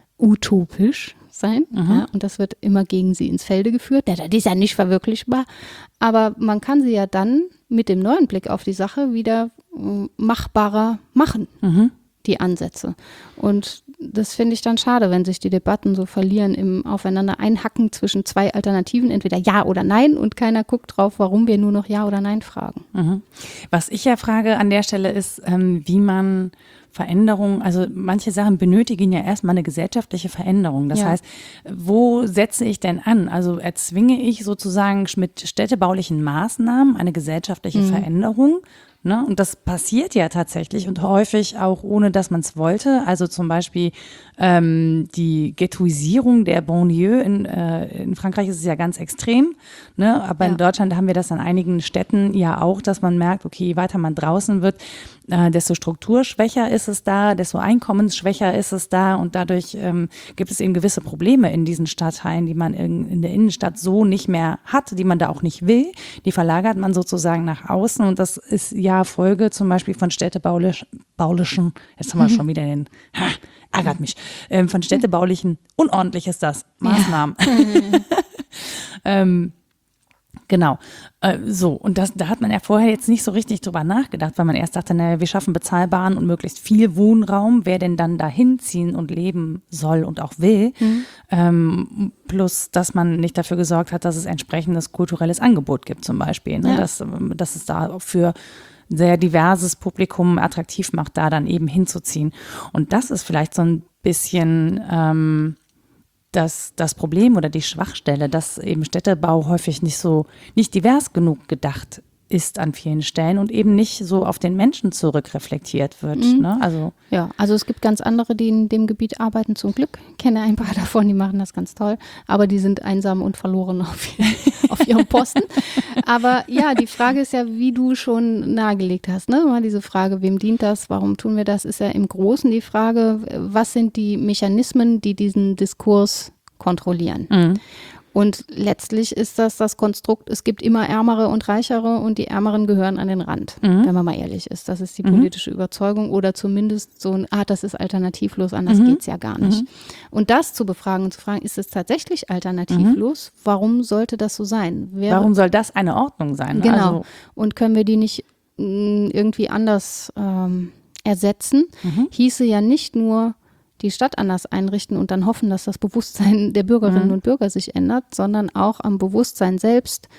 utopisch sein. Mhm. Ja, und das wird immer gegen sie ins Felde geführt. Ja, das ist ja nicht verwirklichbar. Aber man kann sie ja dann mit dem neuen Blick auf die Sache wieder äh, machbarer machen. Mhm. Die Ansätze. Und das finde ich dann schade, wenn sich die Debatten so verlieren im Aufeinander einhacken zwischen zwei Alternativen, entweder Ja oder Nein und keiner guckt drauf, warum wir nur noch Ja oder Nein fragen. Mhm. Was ich ja frage an der Stelle ist, ähm, wie man Veränderungen, also manche Sachen benötigen ja erstmal eine gesellschaftliche Veränderung. Das Ja. heißt, wo setze ich denn an? Also erzwinge ich sozusagen mit städtebaulichen Maßnahmen eine gesellschaftliche Mhm. Veränderung? Ne? Und das passiert ja tatsächlich und häufig auch ohne, dass man es wollte. Also zum Beispiel ähm, die Ghettoisierung der Banlieue in, äh, in Frankreich ist es ja ganz extrem. Ne? Aber Ja. in Deutschland haben wir das an einigen Städten ja auch, dass man merkt, okay, je weiter man draußen wird, äh, desto strukturschwächer ist es da, desto einkommensschwächer ist es da und dadurch ähm, gibt es eben gewisse Probleme in diesen Stadtteilen, die man in, in der Innenstadt so nicht mehr hat, die man da auch nicht will. Die verlagert man sozusagen nach außen und das ist ja Folge zum Beispiel von städtebaulichen, baulischen, jetzt haben wir schon wieder den, ha, ärgert mich, ähm, von städtebaulichen, unordentlich ist das, Maßnahmen. ähm, Genau, äh, so und das, da hat man ja vorher jetzt nicht so richtig drüber nachgedacht, weil man erst dachte, naja, wir schaffen bezahlbaren und möglichst viel Wohnraum, wer denn dann dahin ziehen und leben soll und auch will, Mhm. ähm, plus, dass man nicht dafür gesorgt hat, dass es entsprechendes kulturelles Angebot gibt zum Beispiel, ne? Ja. dass, dass es da auch für ein sehr diverses Publikum attraktiv macht, da dann eben hinzuziehen und das ist vielleicht so ein bisschen ähm, das, das Problem oder die Schwachstelle, dass eben Städtebau häufig nicht so, nicht divers genug gedacht ist an vielen Stellen und eben nicht so auf den Menschen zurückreflektiert wird. Mhm. Ne? Also ja, also es gibt ganz andere, die in dem Gebiet arbeiten, zum Glück. Ich kenne ein paar davon, die machen das ganz toll, aber die sind einsam und verloren auf, auf ihrem Posten. Aber ja, die Frage ist ja, wie du schon nahegelegt hast, ne? Mal diese Frage, wem dient das, warum tun wir das, ist ja im Großen die Frage, was sind die Mechanismen, die diesen Diskurs kontrollieren? Mhm. Und letztlich ist das das Konstrukt, es gibt immer Ärmere und Reichere und die Ärmeren gehören an den Rand, mhm. wenn man mal ehrlich ist. Das ist die politische mhm. Überzeugung oder zumindest so ein, ah, das ist alternativlos, anders mhm. geht's ja gar nicht. Mhm. Und das zu befragen und zu fragen, ist es tatsächlich alternativlos? Mhm. Warum sollte das so sein? Wäre, Warum soll das eine Ordnung sein? Genau. Also, und können wir die nicht mh, irgendwie anders ähm, ersetzen? Mhm. Hieße ja nicht nur die Stadt anders einrichten und dann hoffen, dass das Bewusstsein der Bürgerinnen mhm. und Bürger sich ändert, sondern auch am Bewusstsein selbst,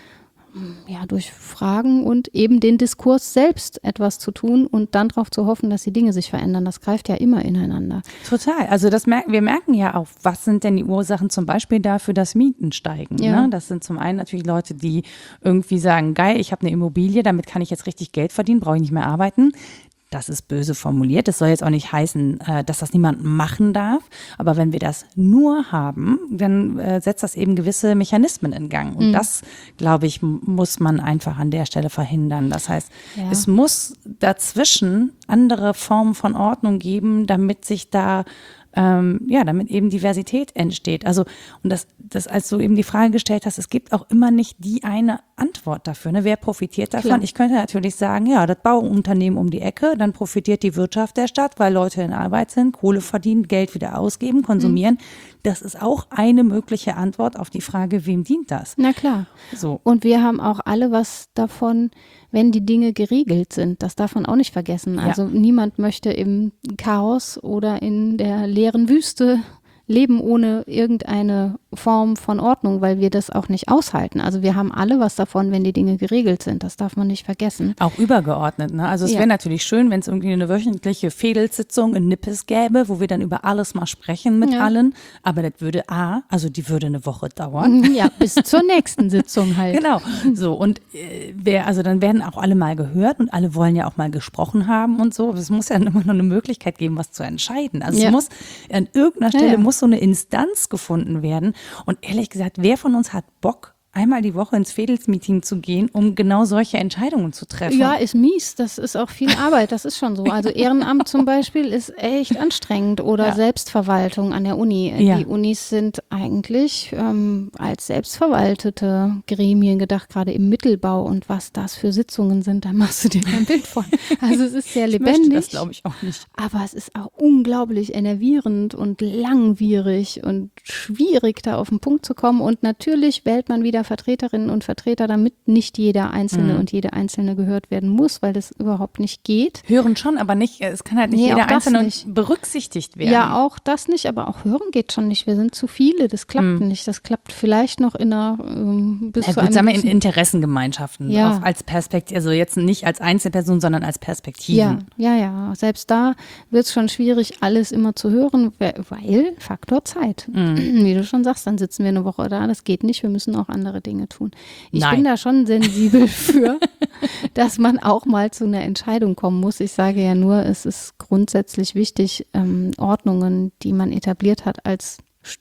ja, durch Fragen und eben den Diskurs selbst etwas zu tun und dann darauf zu hoffen, dass die Dinge sich verändern. Das greift ja immer ineinander. Total. Also das merken, wir merken ja auch, was sind denn die Ursachen zum Beispiel dafür, dass Mieten steigen. Ja. Ne? Das sind zum einen natürlich Leute, die irgendwie sagen, geil, ich habe eine Immobilie, damit kann ich jetzt richtig Geld verdienen, brauche ich nicht mehr arbeiten. Das ist böse formuliert. Das soll jetzt auch nicht heißen, dass das niemand machen darf. Aber wenn wir das nur haben, dann setzt das eben gewisse Mechanismen in Gang. Und mhm. das, glaube ich, muss man einfach an der Stelle verhindern. Das heißt, ja. es muss dazwischen andere Formen von Ordnung geben, damit sich da Ähm, ja, damit eben Diversität entsteht. Also, und das, das, als du eben die Frage gestellt hast, es gibt auch immer nicht die eine Antwort dafür. Ne? Wer profitiert davon? Klar. Ich könnte natürlich sagen, ja, das Bauunternehmen um die Ecke, dann profitiert die Wirtschaft der Stadt, weil Leute in Arbeit sind, Kohle verdienen, Geld wieder ausgeben, konsumieren. Mhm. Das ist auch eine mögliche Antwort auf die Frage, wem dient das? Na klar. So. Und wir haben auch alle was davon, wenn die Dinge geregelt sind. Das darf man auch nicht vergessen. Ja. Also niemand möchte im Chaos oder in der leeren Wüste leben ohne irgendeine Form von Ordnung, weil wir das auch nicht aushalten. Also wir haben alle was davon, wenn die Dinge geregelt sind. Das darf man nicht vergessen. Auch übergeordnet. Ne? Also es Ja. wäre natürlich schön, wenn es irgendwie eine wöchentliche Fädelsitzung in Nippes gäbe, wo wir dann über alles mal sprechen mit Ja. allen. Aber das würde A, also die würde eine Woche dauern. Ja, bis zur nächsten Sitzung halt. Genau. So, und äh, wer, also dann werden auch alle mal gehört und alle wollen ja auch mal gesprochen haben und so. Es muss ja immer noch eine Möglichkeit geben, was zu entscheiden. Also Ja. es muss an irgendeiner Stelle Ja, ja. muss so eine Instanz gefunden werden. Und ehrlich gesagt, wer von uns hat Bock, einmal die Woche ins Fädelsmeeting zu gehen, um genau solche Entscheidungen zu treffen? Ja, ist mies. Das ist auch viel Arbeit. Das ist schon so. Also Ehrenamt zum Beispiel ist echt anstrengend oder Ja. Selbstverwaltung an der Uni. Ja. Die Unis sind eigentlich ähm, als selbstverwaltete Gremien gedacht, gerade im Mittelbau. Und was das für Sitzungen sind, da machst du dir kein Bild von. Also es ist sehr Ich lebendig. möchte das glaube ich auch nicht. Aber es ist auch unglaublich enervierend und langwierig und schwierig, da auf den Punkt zu kommen. Und natürlich wählt man wieder Vertreterinnen und Vertreter, damit nicht jeder Einzelne Mhm. und jede Einzelne gehört werden muss, weil das überhaupt nicht geht. Hören schon, aber nicht, es kann halt nicht Nee, jeder auch das Einzelne nicht. berücksichtigt werden. Ja, auch das nicht, aber auch hören geht schon nicht. Wir sind zu viele, das klappt Mhm. nicht. Das klappt vielleicht noch in einer ähm, bis Ja, zu gut, einem sagen wir in gewissen- Interessengemeinschaften, Ja. auf, als Perspektive, also jetzt nicht als Einzelperson, sondern als Perspektiven. Ja, ja, ja. Selbst da wird es schon schwierig, alles immer zu hören, weil Faktor Zeit. Mhm. Wie du schon sagst, dann sitzen wir eine Woche da, das geht nicht, wir müssen auch andere Dinge tun. Ich Nein. bin da schon sensibel für, dass man auch mal zu einer Entscheidung kommen muss. Ich sage ja nur, es ist grundsätzlich wichtig, ähm, Ordnungen, die man etabliert hat, als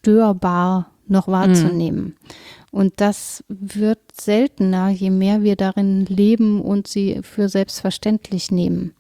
störbar noch wahrzunehmen. Und das wird seltener, je mehr wir darin leben und sie für selbstverständlich nehmen.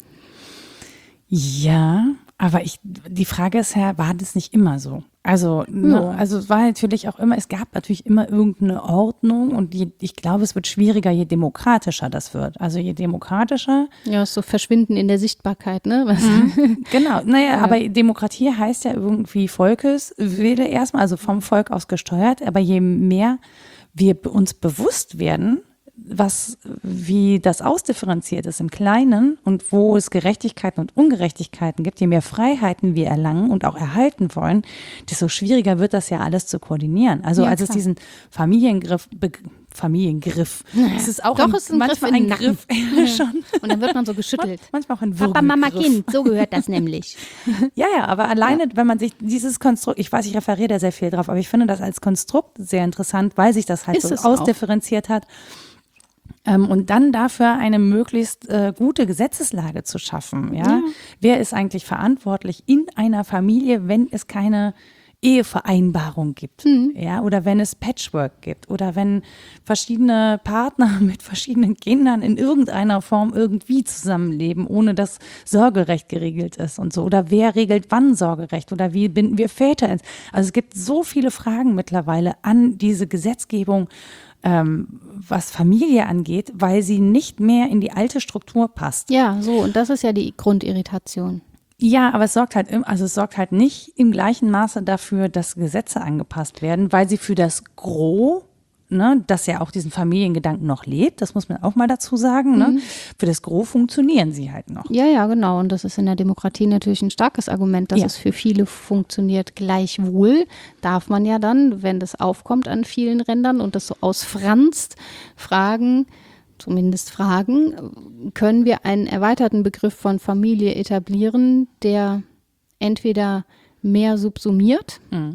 Ja, aber ich, die Frage ist ja, war das nicht immer so? Also, ne, Ja. also es war natürlich auch immer, es gab natürlich immer irgendeine Ordnung und die, ich glaube, es wird schwieriger, je demokratischer das wird. Also je demokratischer. Ja, ist so Verschwinden in der Sichtbarkeit, ne? Was? Genau, naja, aber Demokratie heißt ja irgendwie Volkeswille erstmal, also vom Volk aus gesteuert, aber je mehr wir uns bewusst werden, was, wie das ausdifferenziert ist im Kleinen und wo es Gerechtigkeiten und Ungerechtigkeiten gibt, je mehr Freiheiten wir erlangen und auch erhalten wollen, desto schwieriger wird das ja alles zu koordinieren. Also Ja, als es klar. diesen Familiengriff, Be Familiengriff, es ist auch Doch, ein, es ist ein Griff manchmal in ein den Nacken. Griff, schon, Und dann wird man so geschüttelt. manchmal auch ein Papa, Mama, Würgegriff. Kind, so gehört das nämlich. Ja, ja, aber alleine, wenn man sich dieses Konstrukt, ich weiß, ich referiere da sehr viel drauf, aber ich finde das als Konstrukt sehr interessant, weil sich das halt Ist so es auch. ausdifferenziert hat. Ähm, und dann dafür eine möglichst äh, gute Gesetzeslage zu schaffen. Ja? Ja. Wer ist eigentlich verantwortlich in einer Familie, wenn es keine Ehevereinbarung gibt, mhm. ja, oder wenn es Patchwork gibt oder wenn verschiedene Partner mit verschiedenen Kindern in irgendeiner Form irgendwie zusammenleben, ohne dass Sorgerecht geregelt ist und so. Oder wer regelt wann Sorgerecht oder wie binden wir Väter ins? Also es gibt so viele Fragen mittlerweile an diese Gesetzgebung, ähm, was Familie angeht, weil sie nicht mehr in die alte Struktur passt. Ja, so, und das ist ja die Grundirritation. Ja, aber es sorgt halt, also es sorgt halt nicht im gleichen Maße dafür, dass Gesetze angepasst werden, weil sie für das Gros, ne, das ja auch diesen Familiengedanken noch lebt, das muss man auch mal dazu sagen, ne, mhm. für das Gros funktionieren sie halt noch. Ja, ja, genau. Und das ist in der Demokratie natürlich ein starkes Argument, dass ja. es für viele funktioniert. Gleichwohl darf man ja dann, wenn das aufkommt an vielen Rändern und das so ausfranst, fragen, zumindest fragen, können wir einen erweiterten Begriff von Familie etablieren, der entweder mehr subsumiert mhm.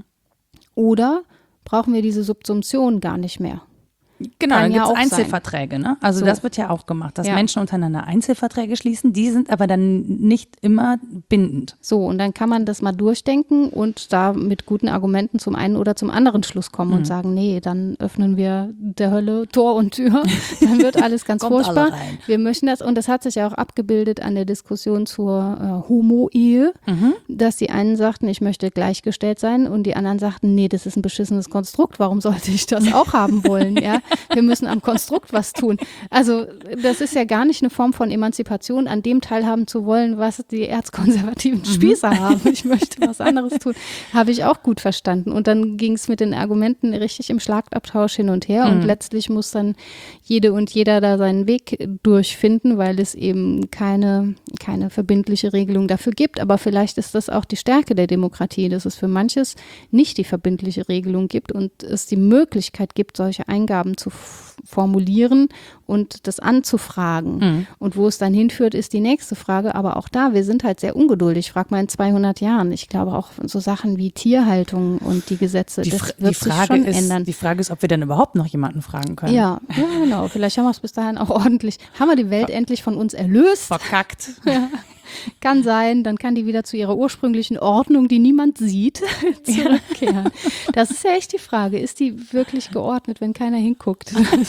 oder brauchen wir diese Subsumption gar nicht mehr. Genau, dann gibt es Einzelverträge, ne? Also so. Das wird ja auch gemacht, dass ja. Menschen untereinander Einzelverträge schließen, die sind aber dann nicht immer bindend. So, und dann kann man das mal durchdenken und da mit guten Argumenten zum einen oder zum anderen Schluss kommen mhm. und sagen, nee, dann öffnen wir der Hölle Tor und Tür, dann wird alles ganz furchtbar. Wir möchten das, und das hat sich ja auch abgebildet an der Diskussion zur äh, Homo-Ehe, mhm. dass die einen sagten, ich möchte gleichgestellt sein und die anderen sagten, nee, das ist ein beschissenes Konstrukt, warum sollte ich das auch haben wollen, ja? Wir müssen am Konstrukt was tun. Also das ist ja gar nicht eine Form von Emanzipation, an dem teilhaben zu wollen, was die erzkonservativen Spießer mhm. haben. Ich möchte was anderes tun. Habe ich auch gut verstanden. Und dann ging es mit den Argumenten richtig im Schlagabtausch hin und her. Mhm. Und letztlich muss dann jede und jeder da seinen Weg durchfinden, weil es eben keine, keine verbindliche Regelung dafür gibt. Aber vielleicht ist das auch die Stärke der Demokratie, dass es für manches nicht die verbindliche Regelung gibt und es die Möglichkeit gibt, solche Eingaben zu f- formulieren und das anzufragen. Mhm. Und wo es dann hinführt, ist die nächste Frage. Aber auch da, wir sind halt sehr ungeduldig. Frag mal in zweihundert Jahren. Ich glaube auch so Sachen wie Tierhaltung und die Gesetze, die das Fra- wird die Frage sich schon ist, ändern. Die Frage ist, ob wir dann überhaupt noch jemanden fragen können. Ja, ja genau. Vielleicht haben wir es bis dahin auch ordentlich. Haben wir die Welt Ver- endlich von uns erlöst? Verkackt. Ja. Kann sein, dann kann die wieder zu ihrer ursprünglichen Ordnung, die niemand sieht, zurückkehren. Das ist ja echt die Frage, ist die wirklich geordnet, wenn keiner hinguckt?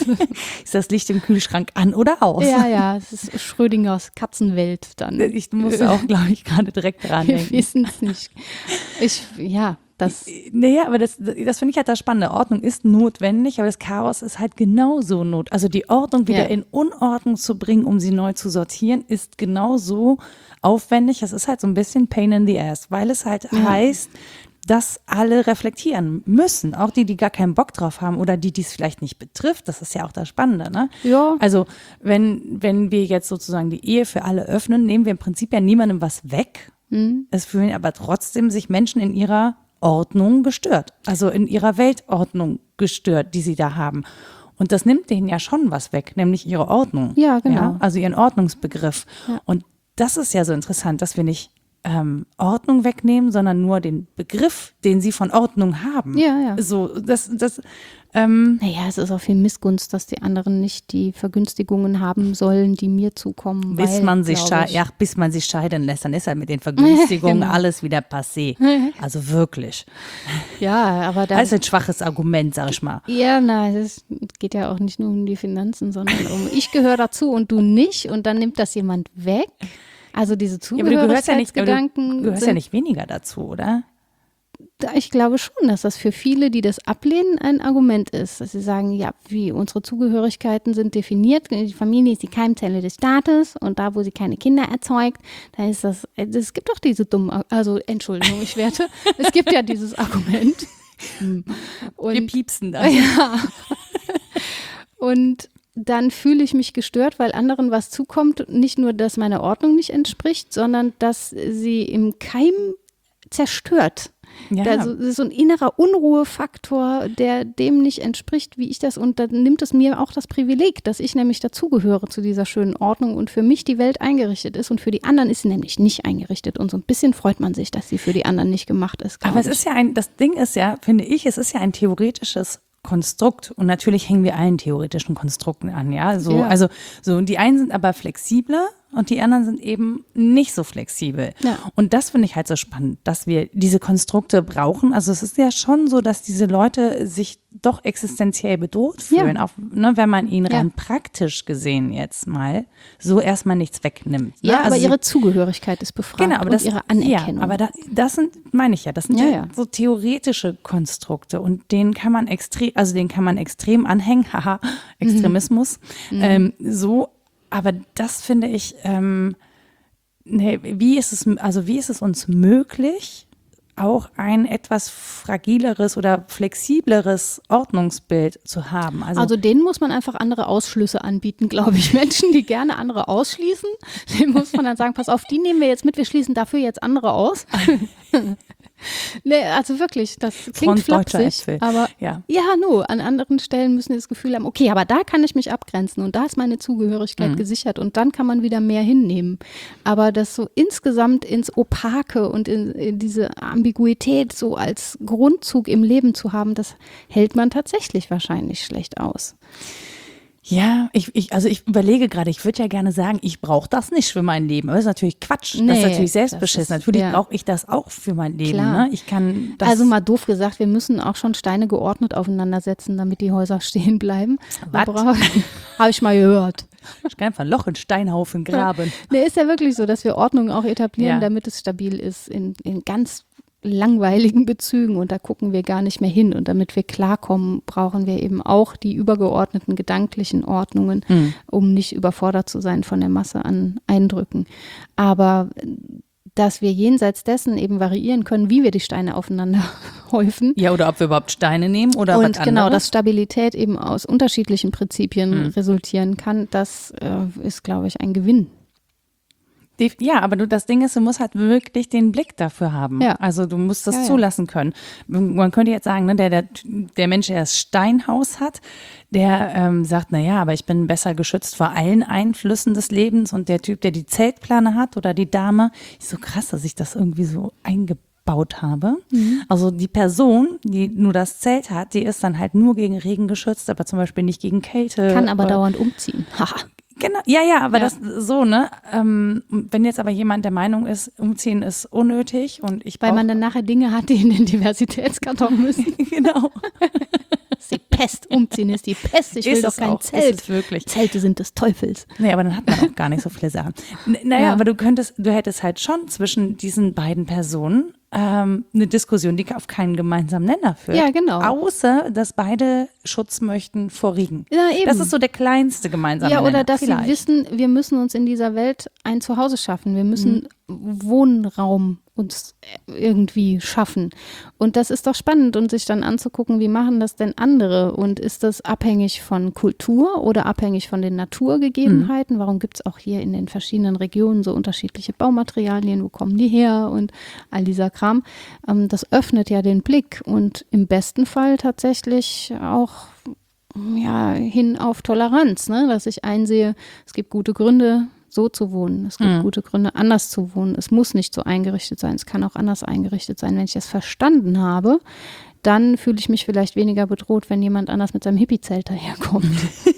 Ist das Licht im Kühlschrank an oder aus? Ja, ja, es ist Schrödingers Katzenwelt dann. Ich musste auch, glaube ich, gerade direkt dran denken. Wir wissen es nicht. Ich, ja. Das naja, aber das, das finde ich halt das Spannende. Ordnung ist notwendig, aber das Chaos ist halt genauso notwendig. Also die Ordnung wieder ja. in Unordnung zu bringen, um sie neu zu sortieren, ist genauso aufwendig. Das ist halt so ein bisschen Pain in the Ass, weil es halt ja. heißt, dass alle reflektieren müssen. Auch die, die gar keinen Bock drauf haben oder die, die es vielleicht nicht betrifft. Das ist ja auch das Spannende, ne? Ja. Also wenn, wenn wir jetzt sozusagen die Ehe für alle öffnen, nehmen wir im Prinzip ja niemandem was weg. Mhm. Es fühlen aber trotzdem sich Menschen in ihrer Ordnung gestört, also in ihrer Weltordnung gestört, die sie da haben. Und das nimmt denen ja schon was weg, nämlich ihre Ordnung. Ja, genau. Ja, also ihren Ordnungsbegriff. Ja. Und das ist ja so interessant, dass wir nicht ähm, Ordnung wegnehmen, sondern nur den Begriff, den sie von Ordnung haben. Ja, ja. So, das, das, ähm, naja, es ist auch viel Missgunst, dass die anderen nicht die Vergünstigungen haben sollen, die mir zukommen. Bis, weil, man sich sche- ja, bis man sich scheiden lässt, dann ist halt mit den Vergünstigungen genau. alles wieder passé. Also wirklich. Ja, aber dann, das ist ein schwaches Argument, sag ich mal. Ja, nein, es geht ja auch nicht nur um die Finanzen, sondern um ich gehöre dazu und du nicht und dann nimmt das jemand weg. Also diese Zugehörigkeitsgedanken. Ja, aber du gehörst ja nicht weniger dazu, oder? Ich glaube schon, dass das für viele, die das ablehnen, ein Argument ist. Dass sie sagen, ja, wie unsere Zugehörigkeiten sind definiert. Die Familie ist die Keimzelle des Staates und da, wo sie keine Kinder erzeugt, da ist das, es gibt doch diese dummen, also Entschuldigung, ich werte, es gibt ja dieses Argument. Und, wir piepsen da. Ja. Und dann fühle ich mich gestört, weil anderen was zukommt. Nicht nur, dass meine Ordnung nicht entspricht, sondern dass sie im Keim zerstört. Ja. Das ist so ein innerer Unruhefaktor, der dem nicht entspricht, wie ich das, und dann nimmt es mir auch das Privileg, dass ich nämlich dazugehöre zu dieser schönen Ordnung und für mich die Welt eingerichtet ist und für die anderen ist sie nämlich nicht eingerichtet und so ein bisschen freut man sich, dass sie für die anderen nicht gemacht ist. Aber es ist ja ein, das Ding ist ja, finde ich, es ist ja ein theoretisches Konstrukt und natürlich hängen wir allen theoretischen Konstrukten an, ja, so, Ja. also, so, und die einen sind aber flexibler und die anderen sind eben nicht so flexibel. Ja. Und das finde ich halt so spannend, dass wir diese Konstrukte brauchen. Also es ist ja schon so, dass diese Leute sich doch existenziell bedroht fühlen, Ja. auch ne, wenn man ihnen Ja. rein praktisch gesehen jetzt mal so erstmal nichts wegnimmt. Ne? Ja, aber also ihre Zugehörigkeit ist befragt Genau, aber und das, ihre Anerkennung. Ja, aber da, das sind, meine ich ja, das sind ja, Ja, ja. so theoretische Konstrukte und denen kann man extrem, also denen kann man extrem anhängen, haha, Extremismus, Mhm. ähm, so, aber das finde ich, ähm, nee, wie ist es, also wie ist es uns möglich, auch ein etwas fragileres oder flexibleres Ordnungsbild zu haben? Also, Also denen muss man einfach andere Ausschlüsse anbieten, glaube ich. Menschen, die gerne andere ausschließen, denen muss man dann sagen, pass auf, die nehmen wir jetzt mit, wir schließen dafür jetzt andere aus. Nee, also wirklich, das klingt Front deutscher flapsig, Äpfel. aber ja. ja, no, an anderen Stellen müssen die das Gefühl haben, okay, aber da kann ich mich abgrenzen und da ist meine Zugehörigkeit Mhm. gesichert und dann kann man wieder mehr hinnehmen. Aber das so insgesamt ins Opake und in, in diese Ambiguität so als Grundzug im Leben zu haben, das hält man tatsächlich wahrscheinlich schlecht aus. Ja, ich, ich, also ich überlege gerade, ich würde ja gerne sagen, ich brauche das nicht für mein Leben. Aber das ist natürlich Quatsch. das Nee, ist natürlich das selbstbeschissen. ist- Natürlich ja. brauche ich das auch für mein Leben. Klar. Ne? Ich kann das. Also mal doof gesagt, wir müssen auch schon Steine geordnet aufeinandersetzen, damit die Häuser stehen bleiben. Was? Habe ich mal gehört. ich kann einfach ein Loch in Steinhaufen graben. Nee, ist ja wirklich so, dass wir Ordnung auch etablieren, Ja. damit es stabil ist in, in ganz langweiligen Bezügen und da gucken wir gar nicht mehr hin. Und damit wir klarkommen, brauchen wir eben auch die übergeordneten gedanklichen Ordnungen, Mhm. um nicht überfordert zu sein von der Masse an Eindrücken. Aber äh, dass wir jenseits dessen eben variieren können, wie wir die Steine aufeinander häufen. Ja, oder ob wir überhaupt Steine nehmen oder Und was genau, anderes. dass Stabilität eben aus unterschiedlichen Prinzipien Mhm. resultieren kann, das äh, ist, glaube ich, ein Gewinn. Die- Ja, aber du, das Ding ist, du musst halt wirklich den Blick dafür haben. Ja. Also du musst das Ja, ja. zulassen können. Man könnte jetzt sagen, ne, der, der, der Mensch, der das Steinhaus hat, der ähm, sagt, na ja, aber ich bin besser geschützt vor allen Einflüssen des Lebens und der Typ, der die Zeltplane hat oder die Dame, ist so krass, dass ich das irgendwie so eingebaut habe. Mhm. Also die Person, die nur das Zelt hat, die ist dann halt nur gegen Regen geschützt, aber zum Beispiel nicht gegen Kälte. Kann aber oder- dauernd umziehen. Haha. Genau, ja, ja, aber Ja. das so, ne? Ähm, wenn jetzt aber jemand der Meinung ist, umziehen ist unnötig und ich Weil brauch- man dann nachher Dinge hat, die in den Diversitätskarton müssen. genau. Das ist die Pest. Umziehen ist die Pest. Ich will Ist doch es kein auch, ist Zelt. es wirklich. Zelte sind des Teufels. Nee, aber dann hat man auch gar nicht so viele Sachen. N naja, Ja. aber du könntest, du hättest halt schon zwischen diesen beiden Personen ähm, eine Diskussion, die auf keinen gemeinsamen Nenner führt. Ja, genau. Außer, dass beide Schutz möchten vor Regen. Ja, eben. Das ist so der kleinste gemeinsame Ja, Nenner. oder dass Vielleicht. sie wissen, wir müssen uns in dieser Welt ein Zuhause schaffen. Wir müssen Wohnraum uns irgendwie schaffen. Und das ist doch spannend, und sich dann anzugucken, wie machen das denn andere? Und ist das abhängig von Kultur oder abhängig von den Naturgegebenheiten? Warum gibt es auch hier in den verschiedenen Regionen so unterschiedliche Baumaterialien? Wo kommen die her? Und all dieser Kram. Ähm, das öffnet ja den Blick und im besten Fall tatsächlich auch ja, hin auf Toleranz, ne? Dass ich einsehe, es gibt gute Gründe, so zu wohnen. Es gibt Mhm. gute Gründe, anders zu wohnen. Es muss nicht so eingerichtet sein. Es kann auch anders eingerichtet sein. Wenn ich das verstanden habe, dann fühle ich mich vielleicht weniger bedroht, wenn jemand anders mit seinem Hippie-Zelt daherkommt.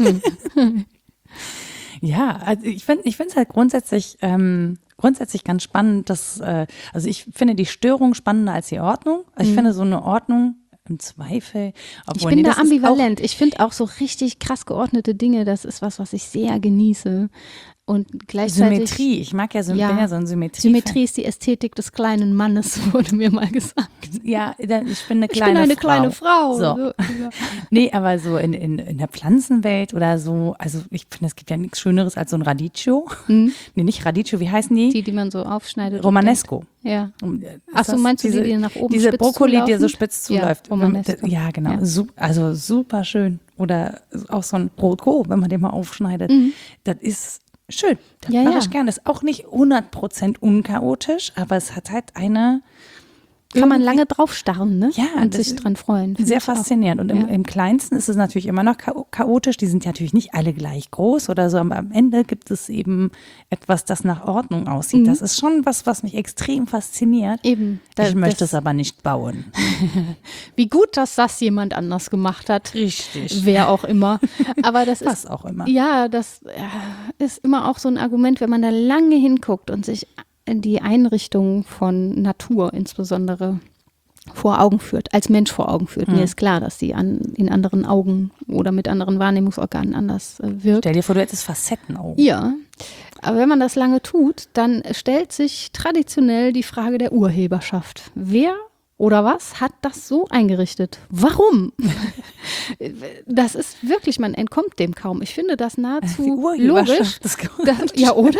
Ja, also ich finde ich finde es halt grundsätzlich ähm, grundsätzlich ganz spannend, dass äh, also ich finde die Störung spannender als die Ordnung. Also ich finde so eine Ordnung im Zweifel. Obwohl, Ich bin nee, da das ist ambivalent. Ich finde auch so richtig krass geordnete Dinge, das ist was, was ich sehr genieße. Und Auch gleichzeitig Symmetrie. Ich mag ja, Sym Ja. bin ja so ein Symmetrie. Symmetrie ist die Ästhetik des kleinen Mannes, wurde mir mal gesagt. Ja, da- ich bin eine Ich kleine bin eine Frau. kleine Frau. So. So, ja. Nee, aber so in, in, in der Pflanzenwelt oder so, also ich finde, es gibt ja nichts Schöneres als so ein Radicchio. Hm? Nee, nicht Radicchio, wie heißen die? Die, die man so aufschneidet. und Romanesco. denkt- Ja. Um, äh, Ach ist so, das meinst du diese, die, die nach oben Diese spitz Brokkoli, die zulaufen? so spitz Ja, zuläuft. Romanesco. Ja, genau. Ja. Sup, also super schön. Oder auch so ein Brotko, wenn man den mal aufschneidet. Das ist schön. Das Mhm. Ja, mache ja. ich gerne. Ist auch nicht hundert Prozent unchaotisch, aber es hat halt eine Kann man lange drauf starren, ne? Ja, und das sich ist dran freuen. Sehr faszinierend. Und im, Ja. im Kleinsten ist es natürlich immer noch chao- chaotisch. Die sind ja natürlich nicht alle gleich groß oder so, aber am Ende gibt es eben etwas, das nach Ordnung aussieht. Mhm. Das ist schon was, was mich extrem fasziniert. Eben. Ich möchte das, es aber nicht bauen. Wie gut, dass das jemand anders gemacht hat. Richtig. Wer auch immer. Aber das Was ist, auch immer. ja, das äh, ist immer auch so ein Argument, wenn man da lange hinguckt und sich in die Einrichtung von Natur insbesondere vor Augen führt, als Mensch vor Augen führt. Hm. Mir ist klar, dass die an, in anderen Augen oder mit anderen Wahrnehmungsorganen anders äh, wirkt. Stell dir vor, du hättest Facettenaugen. Ja, aber wenn man das lange tut, dann stellt sich traditionell die Frage der Urheberschaft. Wer oder was hat das so eingerichtet? Warum? Das ist wirklich, man entkommt dem kaum. Ich finde das Die nahezu Urheberschaft logisch. ist Das, ja, oder?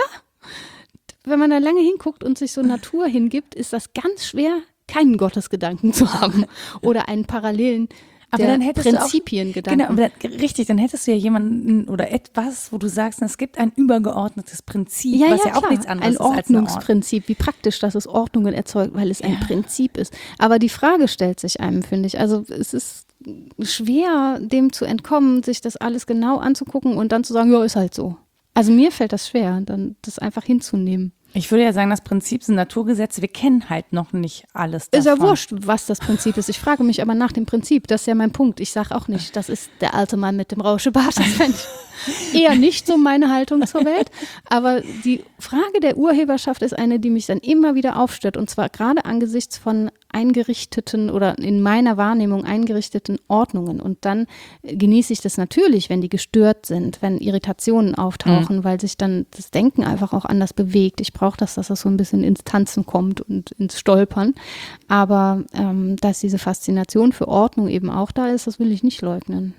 Wenn man da lange hinguckt und sich so Natur hingibt, ist das ganz schwer, keinen Gottesgedanken zu haben oder einen parallelen Aber der dann hättest du auch- Prinzipiengedanken. Genau, aber dann, richtig, dann hättest du ja jemanden oder etwas, wo du sagst, es gibt ein übergeordnetes Prinzip, was ja, auch klar. nichts anderes ein ist als eine Ordnung. Ordnungsprinzip. Wie praktisch, dass es Ordnungen erzeugt, weil es ein Prinzip ist. Aber die Frage stellt sich einem, finde ich. Also es ist schwer, dem zu entkommen, sich das alles genau anzugucken und dann zu sagen, ja, ist halt so. Also mir fällt das schwer, dann das einfach hinzunehmen. Ich würde ja sagen, das Prinzip sind Naturgesetze. Wir kennen halt noch nicht alles davon. Ist ja wurscht, was das Prinzip ist. Ich frage mich aber nach dem Prinzip. Das ist ja mein Punkt. Ich sage auch nicht, das ist der alte Mann mit dem Rauschebart. Das fände ich eher nicht so meine Haltung zur Welt. Aber die Frage der Urheberschaft ist eine, die mich dann immer wieder aufstört. Und zwar gerade angesichts von eingerichteten oder in meiner Wahrnehmung eingerichteten Ordnungen. Und dann genieße ich das natürlich, wenn die gestört sind, wenn Irritationen auftauchen, mhm. weil sich dann das Denken einfach auch anders bewegt. Ich brauche das, dass das so ein bisschen ins Tanzen kommt und ins Stolpern. Aber ähm, dass diese Faszination für Ordnung eben auch da ist, das will ich nicht leugnen.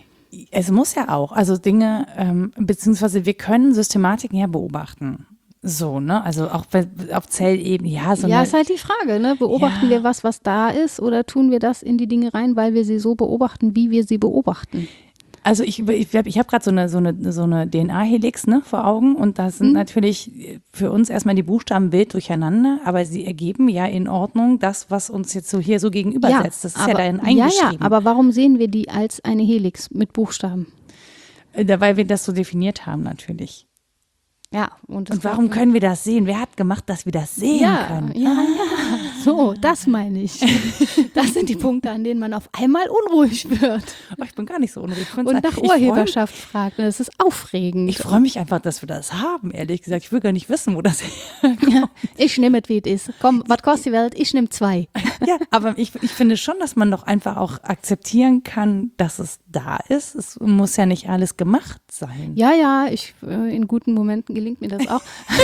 Es muss ja auch, also Dinge, ähm, beziehungsweise wir können Systematiken ja beobachten. So, ne? Also auch bei, auf Zellebene, ja. So ja, eine, ist halt die Frage, ne? Beobachten ja. wir was, was da ist, oder tun wir das in die Dinge rein, weil wir sie so beobachten, wie wir sie beobachten? Also ich, ich, ich habe gerade so eine, so eine, so eine D N A-Helix, ne, vor Augen, und da sind mhm. natürlich für uns erstmal die Buchstaben wild durcheinander, aber sie ergeben ja in Ordnung das, was uns jetzt so hier so gegenübersetzt. Ja, das ist aber, ja darin eingeschrieben. Ja, ja, aber warum sehen wir die als eine Helix mit Buchstaben? Da, weil wir das so definiert haben natürlich. Ja, und, und warum können wir das sehen? Wer hat gemacht, dass wir das sehen ja, können? Ja, ja, so, das meine ich. Das sind die Punkte, an denen man auf einmal unruhig wird. Oh, ich bin gar nicht so unruhig. Und nach Urheberschaft fragt. Das ist aufregend. Ich freue mich einfach, dass wir das haben, ehrlich gesagt. Ich will gar nicht wissen, wo das herkommt. Ja, ich nehme es, wie es ist. Komm, was kostet die Welt? Ich nehme zwei. Ja, aber ich, ich finde schon, dass man doch einfach auch akzeptieren kann, dass es da ist. Es muss ja nicht alles gemacht sein. Ja, ja, ich, in guten Momenten gelingt mir das auch.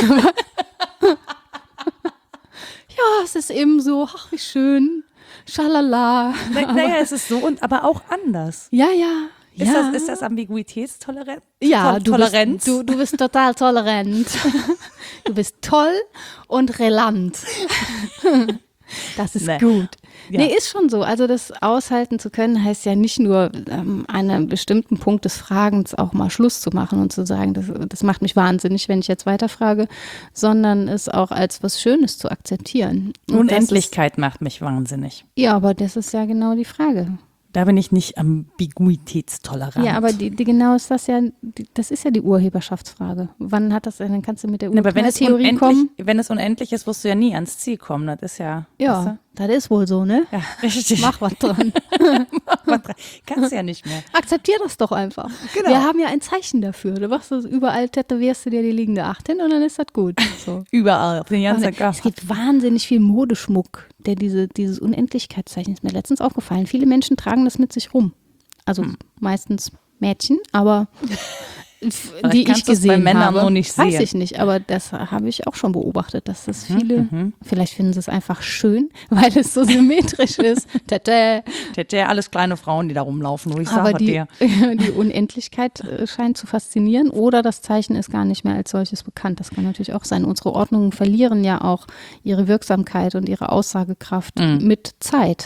Ja, es ist eben so, ach, wie schön, schalala. Na, naja, es ist so, und aber auch anders. Ja, ja. Ist, ja. das, ist das Ambiguitätstoleranz? Ja, du Toleranz? bist, du, du bist total tolerant. Du bist toll und relant. Das ist nee. gut. Ja. Nee, ist schon so. Also das aushalten zu können, heißt ja nicht nur ähm, an einem bestimmten Punkt des Fragens auch mal Schluss zu machen und zu sagen, das, das macht mich wahnsinnig, wenn ich jetzt weiterfrage, sondern es auch als was Schönes zu akzeptieren. Und Unendlichkeit ist, macht mich wahnsinnig. Ja, aber das ist ja genau die Frage. Da bin ich nicht ambiguitätstolerant. Ja, aber die, die genau ist das ja, die, das ist ja die Urheberschaftsfrage. Wann hat das, dann kannst du mit der Urhebertheorie kommen. Wenn es unendlich ist, wirst du ja nie ans Ziel kommen. Das ist ja. Ja, weißt du? Das ist wohl so, ne? Ja, richtig. Mach was dran. Mach was dran. Kannst du ja nicht mehr. Akzeptier das doch einfach. Genau. Wir haben ja ein Zeichen dafür. Du machst das überall, tätowierst du dir die liegende Acht hin und dann ist das gut. So. Überall, auf den ganzen Körper. Es gibt wahnsinnig viel Modeschmuck, der diese, dieses Unendlichkeitszeichen ist mir letztens aufgefallen. Viele Menschen tragen das mit sich rum. Also hm. meistens Mädchen, aber die ich gesehen bei Männern habe, noch nicht sehen. Weiß ich nicht, aber das habe ich auch schon beobachtet, dass das viele, mhm. vielleicht finden sie es einfach schön, weil es so symmetrisch ist. Tete. Tete, alles kleine Frauen, die da rumlaufen, wo ich aber sage die, dir. Die Unendlichkeit scheint zu faszinieren oder das Zeichen ist gar nicht mehr als solches bekannt. Das kann natürlich auch sein. Unsere Ordnungen verlieren ja auch ihre Wirksamkeit und ihre Aussagekraft mhm. mit Zeit.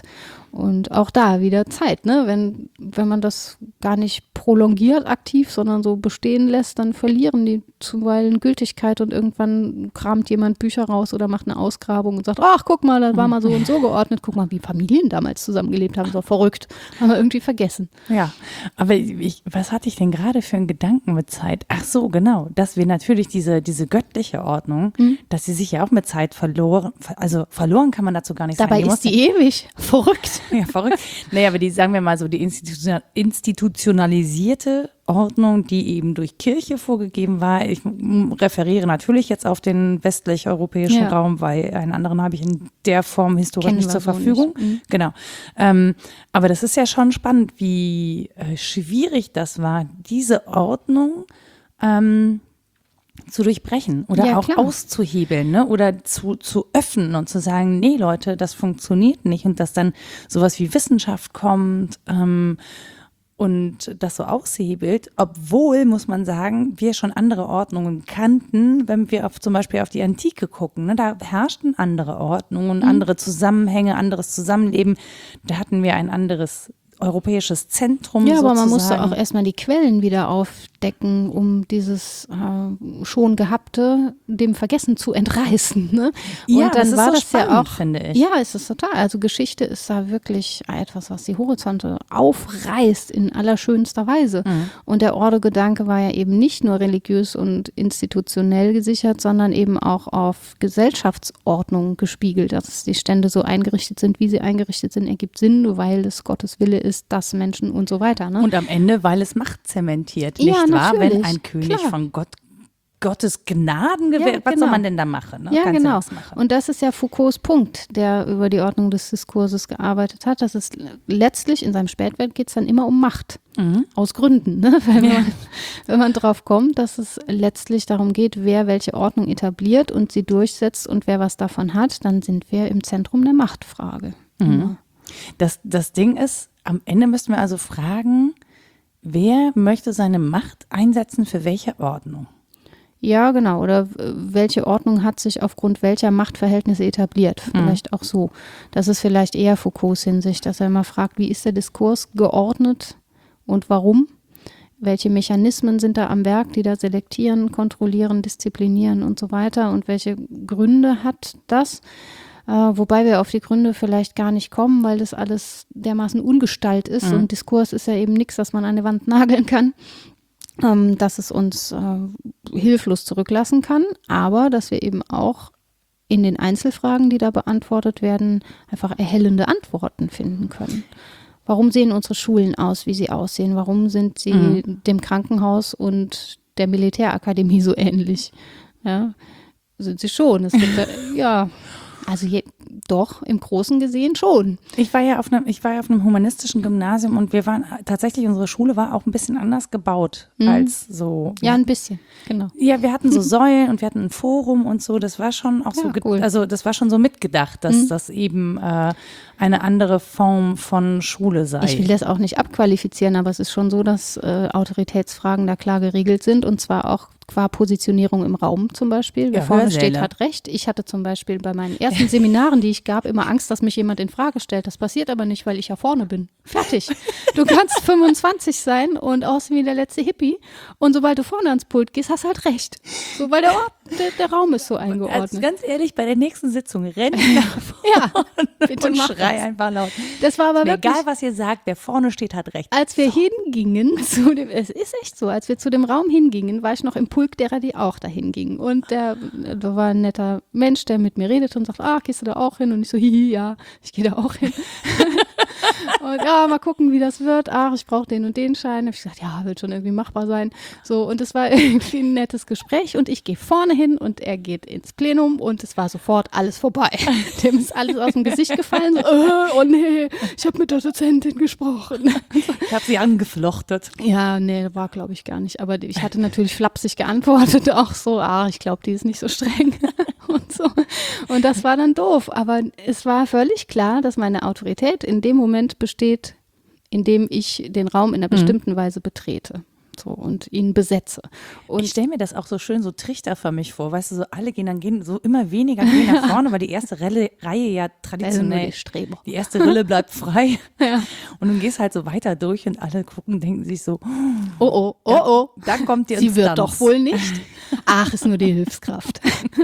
Und auch da wieder Zeit, ne? Wenn, wenn man das gar nicht prolongiert aktiv, sondern so bestehen lässt, dann verlieren die zuweilen Gültigkeit und irgendwann kramt jemand Bücher raus oder macht eine Ausgrabung und sagt, ach, guck mal, das war mal so und so geordnet, guck mal, wie Familien damals zusammengelebt haben, so verrückt, haben wir irgendwie vergessen. Ja, aber ich, was hatte ich denn gerade für einen Gedanken mit Zeit? Ach so, genau, dass wir natürlich diese, diese göttliche Ordnung, mhm. dass sie sich ja auch mit Zeit verloren, also verloren kann man dazu gar nicht Dabei sagen. Dabei ist die ewig, verrückt. Ja, verrückt. Naja, aber die, sagen wir mal so, die institution- institutionalisierte Ordnung, die eben durch Kirche vorgegeben war. Ich referiere natürlich jetzt auf den westlich-europäischen ja. Raum, weil einen anderen habe ich in der Form historisch Kennen nicht zur so Verfügung. Nicht. Mhm. Genau. Ähm, aber das ist ja schon spannend, wie äh, schwierig das war, diese Ordnung ähm, zu durchbrechen oder ja, auch klar. auszuhebeln, ne? Oder zu, zu öffnen und zu sagen, nee Leute, das funktioniert nicht, und dass dann sowas wie Wissenschaft kommt ähm, und das so aushebelt, obwohl, muss man sagen, wir schon andere Ordnungen kannten, wenn wir auf, zum Beispiel auf die Antike gucken, ne? Da herrschten andere Ordnungen, mhm. andere Zusammenhänge, anderes Zusammenleben, da hatten wir ein anderes europäisches Zentrum. Ja, aber man sozusagen. musste auch erstmal die Quellen wieder aufdecken, um dieses äh, schon Gehabte dem Vergessen zu entreißen. Ne? Und ja, dann das war ist so das spannend, ja auch, finde ich. Ja, ist es total. Also Geschichte ist da wirklich etwas, was die Horizonte aufreißt in allerschönster Weise. Mhm. Und der Ordo-Gedanke war ja eben nicht nur religiös und institutionell gesichert, sondern eben auch auf Gesellschaftsordnung gespiegelt. Dass die Stände so eingerichtet sind, wie sie eingerichtet sind, ergibt Sinn, weil es Gottes Wille ist, dass Menschen und so weiter. Ne? Und am Ende, weil es Macht zementiert, ja, nicht wahr? Natürlich. Wenn ein König Klar. von Gott, Gottes Gnaden gewährt, ja, was genau. soll man denn da machen? Ne? Ja, Kannst genau. ja nichts machen. Und das ist ja Foucaults Punkt, der über die Ordnung des Diskurses gearbeitet hat. Dass es letztlich in seinem Spätwerk geht es dann immer um Macht. Mhm. Aus Gründen, ne? Weil man, ja. wenn man drauf kommt, dass es letztlich darum geht, wer welche Ordnung etabliert und sie durchsetzt und wer was davon hat, dann sind wir im Zentrum der Machtfrage. Mhm. Ja. Das, das Ding ist, am Ende müssten wir also fragen, wer möchte seine Macht einsetzen für welche Ordnung? Ja, genau. Oder welche Ordnung hat sich aufgrund welcher Machtverhältnisse etabliert? Vielleicht mhm. auch so. Das ist vielleicht eher Foucaults Hinsicht, dass er immer fragt, wie ist der Diskurs geordnet und warum? Welche Mechanismen sind da am Werk, die da selektieren, kontrollieren, disziplinieren und so weiter? Und welche Gründe hat das? Uh, wobei wir auf die Gründe vielleicht gar nicht kommen, weil das alles dermaßen ungestalt ist. Mhm. Und Diskurs ist ja eben nichts, das man an die Wand nageln kann, ähm, dass es uns äh, hilflos zurücklassen kann, aber dass wir eben auch in den Einzelfragen, die da beantwortet werden, einfach erhellende Antworten finden können. Warum sehen unsere Schulen aus, wie sie aussehen? Warum sind sie mhm. dem Krankenhaus und der Militärakademie so ähnlich? Ja, sind sie schon. Es gibt da, ja... Also je, doch, im Großen gesehen schon. Ich war ja auf einem, ich war ja auf einem humanistischen Gymnasium und wir waren tatsächlich, unsere Schule war auch ein bisschen anders gebaut mhm. als so. Ja, ja, ein bisschen, genau. Ja, wir hatten so Säulen und wir hatten ein Forum und so. Das war schon auch ja, so, cool. also das war schon so mitgedacht, dass mhm. das eben äh, eine andere Form von Schule sei. Ich will das auch nicht abqualifizieren, aber es ist schon so, dass äh, Autoritätsfragen da klar geregelt sind und zwar auch qua Positionierung im Raum zum Beispiel. Wer ja, vorne Hörsäle. Steht, hat recht. Ich hatte zum Beispiel bei meinen ersten Seminaren, die ich gab, immer Angst, dass mich jemand in Frage stellt. Das passiert aber nicht, weil ich ja vorne bin. Fertig. Du kannst fünfundzwanzig sein und aussehen wie der letzte Hippie und sobald du vorne ans Pult gehst, hast du halt recht. So, weil der, Ort, der, der Raum ist so eingeordnet. Also ganz ehrlich, bei der nächsten Sitzung renn ich nach vorne ja, bitte und schrei einfach laut. Das war aber mir wirklich, egal, was ihr sagt, wer vorne steht, hat recht. Als wir so. hingingen zu dem, es ist echt so, als wir zu dem Raum hingingen, war ich noch im Pulk derer, die auch dahin gingen. Und der, da war ein netter Mensch, der mit mir redete und sagt, ah, gehst du da auch hin? Und ich so, hihi, ja, ich gehe da auch hin. Und ja, mal gucken, wie das wird. Ach, ich brauche den und den Schein. Hab ich gesagt, ja, wird schon irgendwie machbar sein. So, und es war irgendwie ein nettes Gespräch und ich gehe vorne hin und er geht ins Plenum und es war sofort alles vorbei. Dem ist alles aus dem Gesicht gefallen. So, oh, oh nee, ich habe mit der Dozentin gesprochen. Ich habe sie angeflochtet. Ja, nee, war glaube ich gar nicht. Aber ich hatte natürlich flapsig geantwortet, auch so, ah, ich glaube, die ist nicht so streng und so. Und das war dann doof. Aber es war völlig klar, dass meine Autorität in dem Moment besteht, in dem ich den Raum in einer bestimmten mhm. Weise betrete. so und ihn besetze. Und ich stelle mir das auch so schön so trichterförmig vor, weißt du, so alle gehen dann gehen so immer weniger gehen nach vorne, weil die erste Relle, Reihe ja traditionell, die, die erste Rille bleibt frei ja. und du gehst halt so weiter durch und alle gucken, denken sich so, oh oh, oh da, oh, da kommt die sie Instanz. wird doch wohl nicht. Ach, ist nur die Hilfskraft.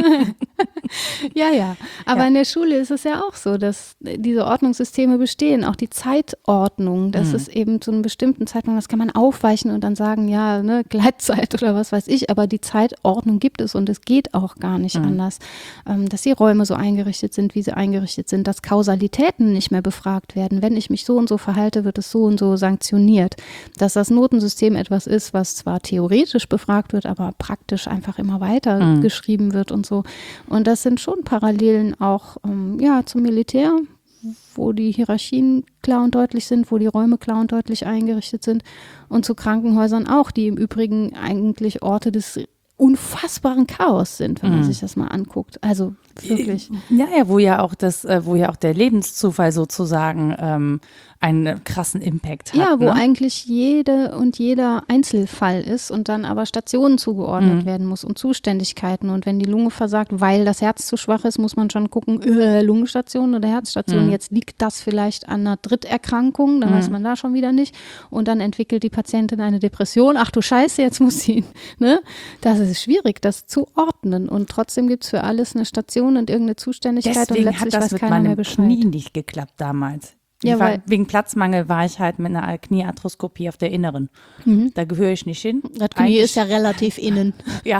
ja, ja, aber ja. in der Schule ist es ja auch so, dass diese Ordnungssysteme bestehen, auch die Zeitordnung, das mhm. ist eben zu einem bestimmten Zeitpunkt, das kann man aufweichen und dann sagen, ja, ne, Gleitzeit oder was weiß ich, aber die Zeitordnung gibt es und es geht auch gar nicht mhm. anders, ähm, dass die Räume so eingerichtet sind, wie sie eingerichtet sind, dass Kausalitäten nicht mehr befragt werden. Wenn ich mich so und so verhalte, wird es so und so sanktioniert. Dass das Notensystem etwas ist, was zwar theoretisch befragt wird, aber praktisch einfach immer weiter mhm. geschrieben wird und so. Und das sind schon Parallelen auch ähm, ja, zum Militär, wo die Hierarchien klar und deutlich sind, wo die Räume klar und deutlich eingerichtet sind und zu Krankenhäusern auch, die im Übrigen eigentlich Orte des unfassbaren Chaos sind, wenn man mhm. sich das mal anguckt. Also wirklich. Ja, ja, wo ja auch das, wo ja auch der Lebenszufall sozusagen ähm, einen krassen Impact hat. Ja, wo ne? eigentlich jede und jeder Einzelfall ist und dann aber Stationen zugeordnet mhm. werden muss und Zuständigkeiten. Und wenn die Lunge versagt, weil das Herz zu schwach ist, muss man schon gucken, äh, Lungenstation oder Herzstation. Mhm. Jetzt liegt das vielleicht an einer Dritterkrankung, dann mhm. weiß man da schon wieder nicht. Und dann entwickelt die Patientin eine Depression. Ach du Scheiße, jetzt muss sie, ne? Das ist schwierig, das zu ordnen. Und trotzdem gibt es für alles eine Station und irgendeine Zuständigkeit. Deswegen und letztlich hat das weiß mit keiner meinem mehr Bescheid. Knie nicht geklappt damals. Ja, war, weil, wegen Platzmangel war ich halt mit einer Kniearthroskopie auf der Inneren. Mhm. Da gehöre ich nicht hin. Das Knie Eigentlich, ist ja relativ innen. Ja.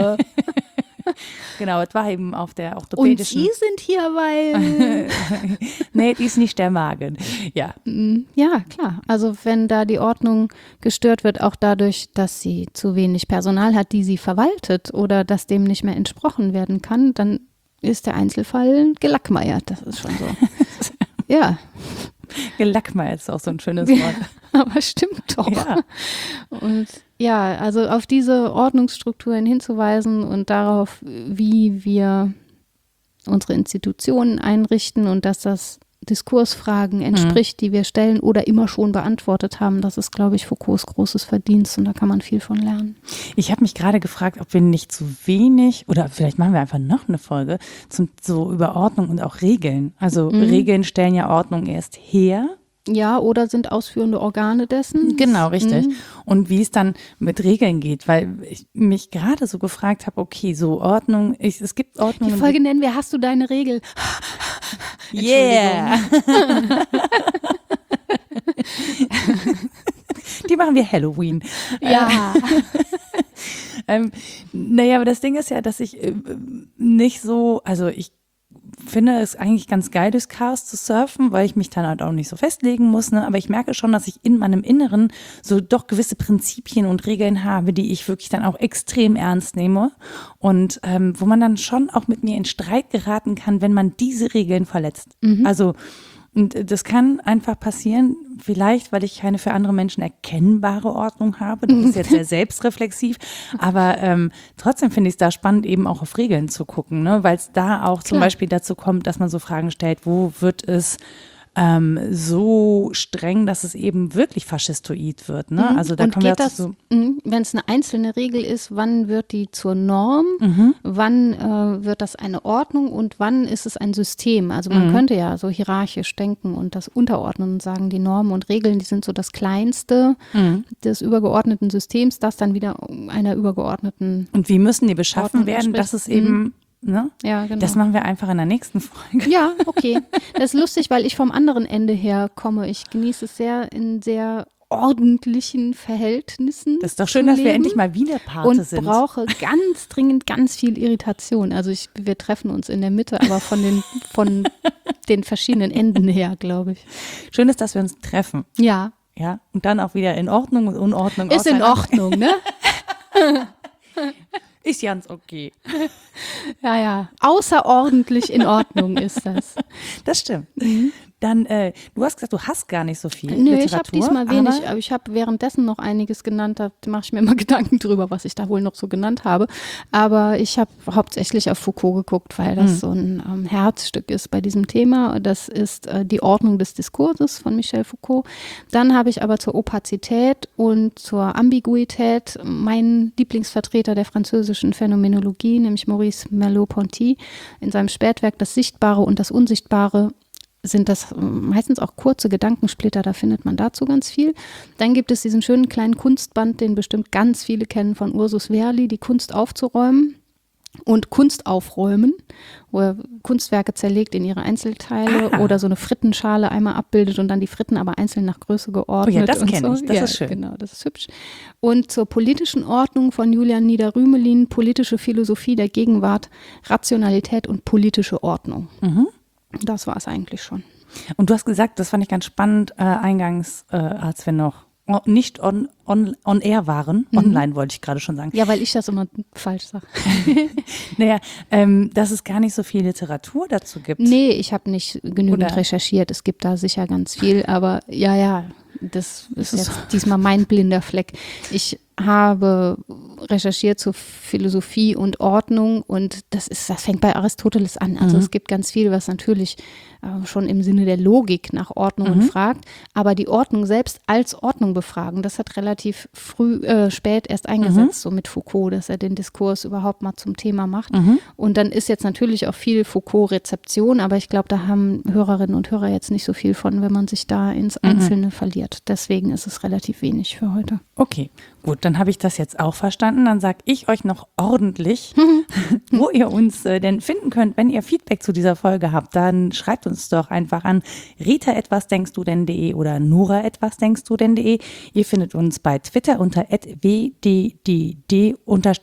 Genau, es war eben auf der orthopädischen. Und Sie sind hier, weil… Nee, die ist nicht der Magen. Ja. Ja, klar. Also wenn da die Ordnung gestört wird, auch dadurch, dass sie zu wenig Personal hat, die sie verwaltet oder dass dem nicht mehr entsprochen werden kann, dann ist der Einzelfall gelackmeiert. Das ist schon so. Ja. Gelackmeiert ist auch so ein schönes Wort. Aber stimmt doch. Ja. Und ja, also auf diese Ordnungsstrukturen hinzuweisen und darauf, wie wir unsere Institutionen einrichten und dass das Diskursfragen entspricht, mhm. die wir stellen oder immer schon beantwortet haben. Das ist, glaube ich, Foucaults großes Verdienst und da kann man viel von lernen. Ich habe mich gerade gefragt, ob wir nicht zu wenig oder vielleicht machen wir einfach noch eine Folge zum, so über Ordnung und auch Regeln. Also mhm. Regeln stellen ja Ordnung erst her. Ja, oder sind ausführende Organe dessen. Genau, richtig. Mhm. Und wie es dann mit Regeln geht, weil ich mich gerade so gefragt habe, okay, so Ordnung, ich, es gibt Ordnung. Die Folge nennen wir, hast du deine Regel? Yeah. Die machen wir Halloween. Ja. ähm, naja, aber das Ding ist ja, dass ich äh, nicht so, also ich finde es eigentlich ganz geil, durchs Chaos zu surfen, weil ich mich dann halt auch nicht so festlegen muss. Ne? Aber ich merke schon, dass ich in meinem Inneren so doch gewisse Prinzipien und Regeln habe, die ich wirklich dann auch extrem ernst nehme. Und ähm, wo man dann schon auch mit mir in Streit geraten kann, wenn man diese Regeln verletzt. Mhm. Also und das kann einfach passieren, vielleicht, weil ich keine für andere Menschen erkennbare Ordnung habe. Das ist jetzt sehr selbstreflexiv. Aber ähm, trotzdem finde ich es da spannend, eben auch auf Regeln zu gucken, ne? Weil es da auch zum Klar. Beispiel dazu kommt, dass man so Fragen stellt, wo wird es ähm, so streng, dass es eben wirklich faschistoid wird. Ne? Mhm. Also da und kommen wir geht das, so wenn es eine einzelne Regel ist, wann wird die zur Norm, mhm. wann äh, wird das eine Ordnung und wann ist es ein System? Also man mhm. könnte ja so hierarchisch denken und das unterordnen und sagen, die Normen und Regeln, die sind so das Kleinste mhm. des übergeordneten Systems, das dann wieder einer übergeordneten Und wie müssen die beschaffen Ordnung werden, entspricht. dass es eben Mhm. Ne? Ja, genau. Das machen wir einfach in der nächsten Folge. Ja, okay. Das ist lustig, weil ich vom anderen Ende her komme. Ich genieße es sehr in sehr ordentlichen Verhältnissen. Das ist doch schön, dass wir endlich mal wieder Pate und sind. Und brauche ganz dringend ganz viel Irritation. Also ich, wir treffen uns in der Mitte, aber von den, von den verschiedenen Enden her, glaube ich. Schön ist, dass wir uns treffen. Ja. Ja, und dann auch wieder in Ordnung und Unordnung. Ist in Ordnung, ne? Ist ganz okay. Ja, ja. Außerordentlich in Ordnung ist das. Das stimmt. Mhm. Dann, äh, du hast gesagt, du hast gar nicht so viel Nö, Literatur. ich habe diesmal wenig, aber aber ich habe währenddessen noch einiges genannt, da mache ich mir immer Gedanken drüber, was ich da wohl noch so genannt habe. Aber ich habe hauptsächlich auf Foucault geguckt, weil das mhm. so ein ähm, Herzstück ist bei diesem Thema. Das ist äh, die Ordnung des Diskurses von Michel Foucault. Dann habe ich aber zur Opazität und zur Ambiguität meinen Lieblingsvertreter der französischen Phänomenologie, nämlich Maurice Merleau-Ponty, in seinem Spätwerk Das Sichtbare und das Unsichtbare sind das meistens auch kurze Gedankensplitter, da findet man dazu ganz viel. Dann gibt es diesen schönen kleinen Kunstband, den bestimmt ganz viele kennen, von Ursus Verli, die Kunst aufzuräumen und Kunst aufräumen, wo er Kunstwerke zerlegt in ihre Einzelteile ah. oder so eine Frittenschale einmal abbildet und dann die Fritten aber einzeln nach Größe geordnet. Oh ja, das kenne so. ich, das ja, ist schön. Genau, das ist hübsch. Und zur politischen Ordnung von Julian Nieder-Rümelin, politische Philosophie der Gegenwart, Rationalität und politische Ordnung. Mhm. Das war es eigentlich schon. Und du hast gesagt, das fand ich ganz spannend, äh, eingangs, äh, als wir noch nicht on, on, on air waren, mhm. online wollte ich gerade schon sagen. Ja, weil ich das immer falsch sage. Naja, ähm, dass es gar nicht so viel Literatur dazu gibt. Nee, ich habe nicht genügend Oder? recherchiert. Es gibt da sicher ganz viel, aber ja, ja, das ist jetzt diesmal mein blinder Fleck. Ich habe recherchiert zur Philosophie und Ordnung und das ist, das fängt bei Aristoteles an. Also mhm. es gibt ganz viel, was natürlich äh, schon im Sinne der Logik nach Ordnungen mhm. fragt, aber die Ordnung selbst als Ordnung befragen, das hat relativ früh, äh, spät erst eingesetzt, mhm. so mit Foucault, dass er den Diskurs überhaupt mal zum Thema macht. Mhm. Und dann ist jetzt natürlich auch viel Foucault-Rezeption, aber ich glaube, da haben Hörerinnen und Hörer jetzt nicht so viel von, wenn man sich da ins Einzelne mhm. verliert. Deswegen ist es relativ wenig für heute. Okay, gut, dann habe ich das jetzt auch verstanden. Dann sage ich euch noch ordentlich, wo ihr uns äh, denn finden könnt. Wenn ihr Feedback zu dieser Folge habt, dann schreibt uns doch einfach an rita etwas denkst du denn punkt de oder nora etwas denkst du denn punkt de. Ihr findet uns bei Twitter unter at w d d d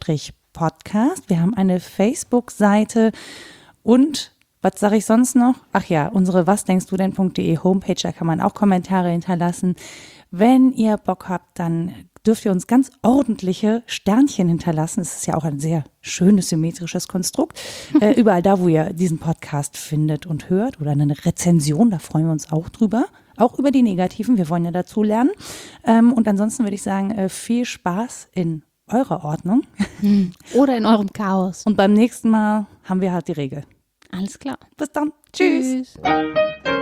Podcast. Wir haben eine Facebook-Seite und was sage ich sonst noch? Ach ja, unsere was denkst du denn punkt de Homepage, da kann man auch Kommentare hinterlassen. Wenn ihr Bock habt, dann dürft ihr uns ganz ordentliche Sternchen hinterlassen. Es ist ja auch ein sehr schönes, symmetrisches Konstrukt. Äh, überall da, wo ihr diesen Podcast findet und hört oder eine Rezension, da freuen wir uns auch drüber. Auch über die negativen, wir wollen ja dazu lernen. Ähm, und ansonsten würde ich sagen, äh, viel Spaß in eurer Ordnung. Oder in eurem Chaos. Und beim nächsten Mal haben wir halt die Regel. Alles klar. Bis dann. Tschüss. Tschüss.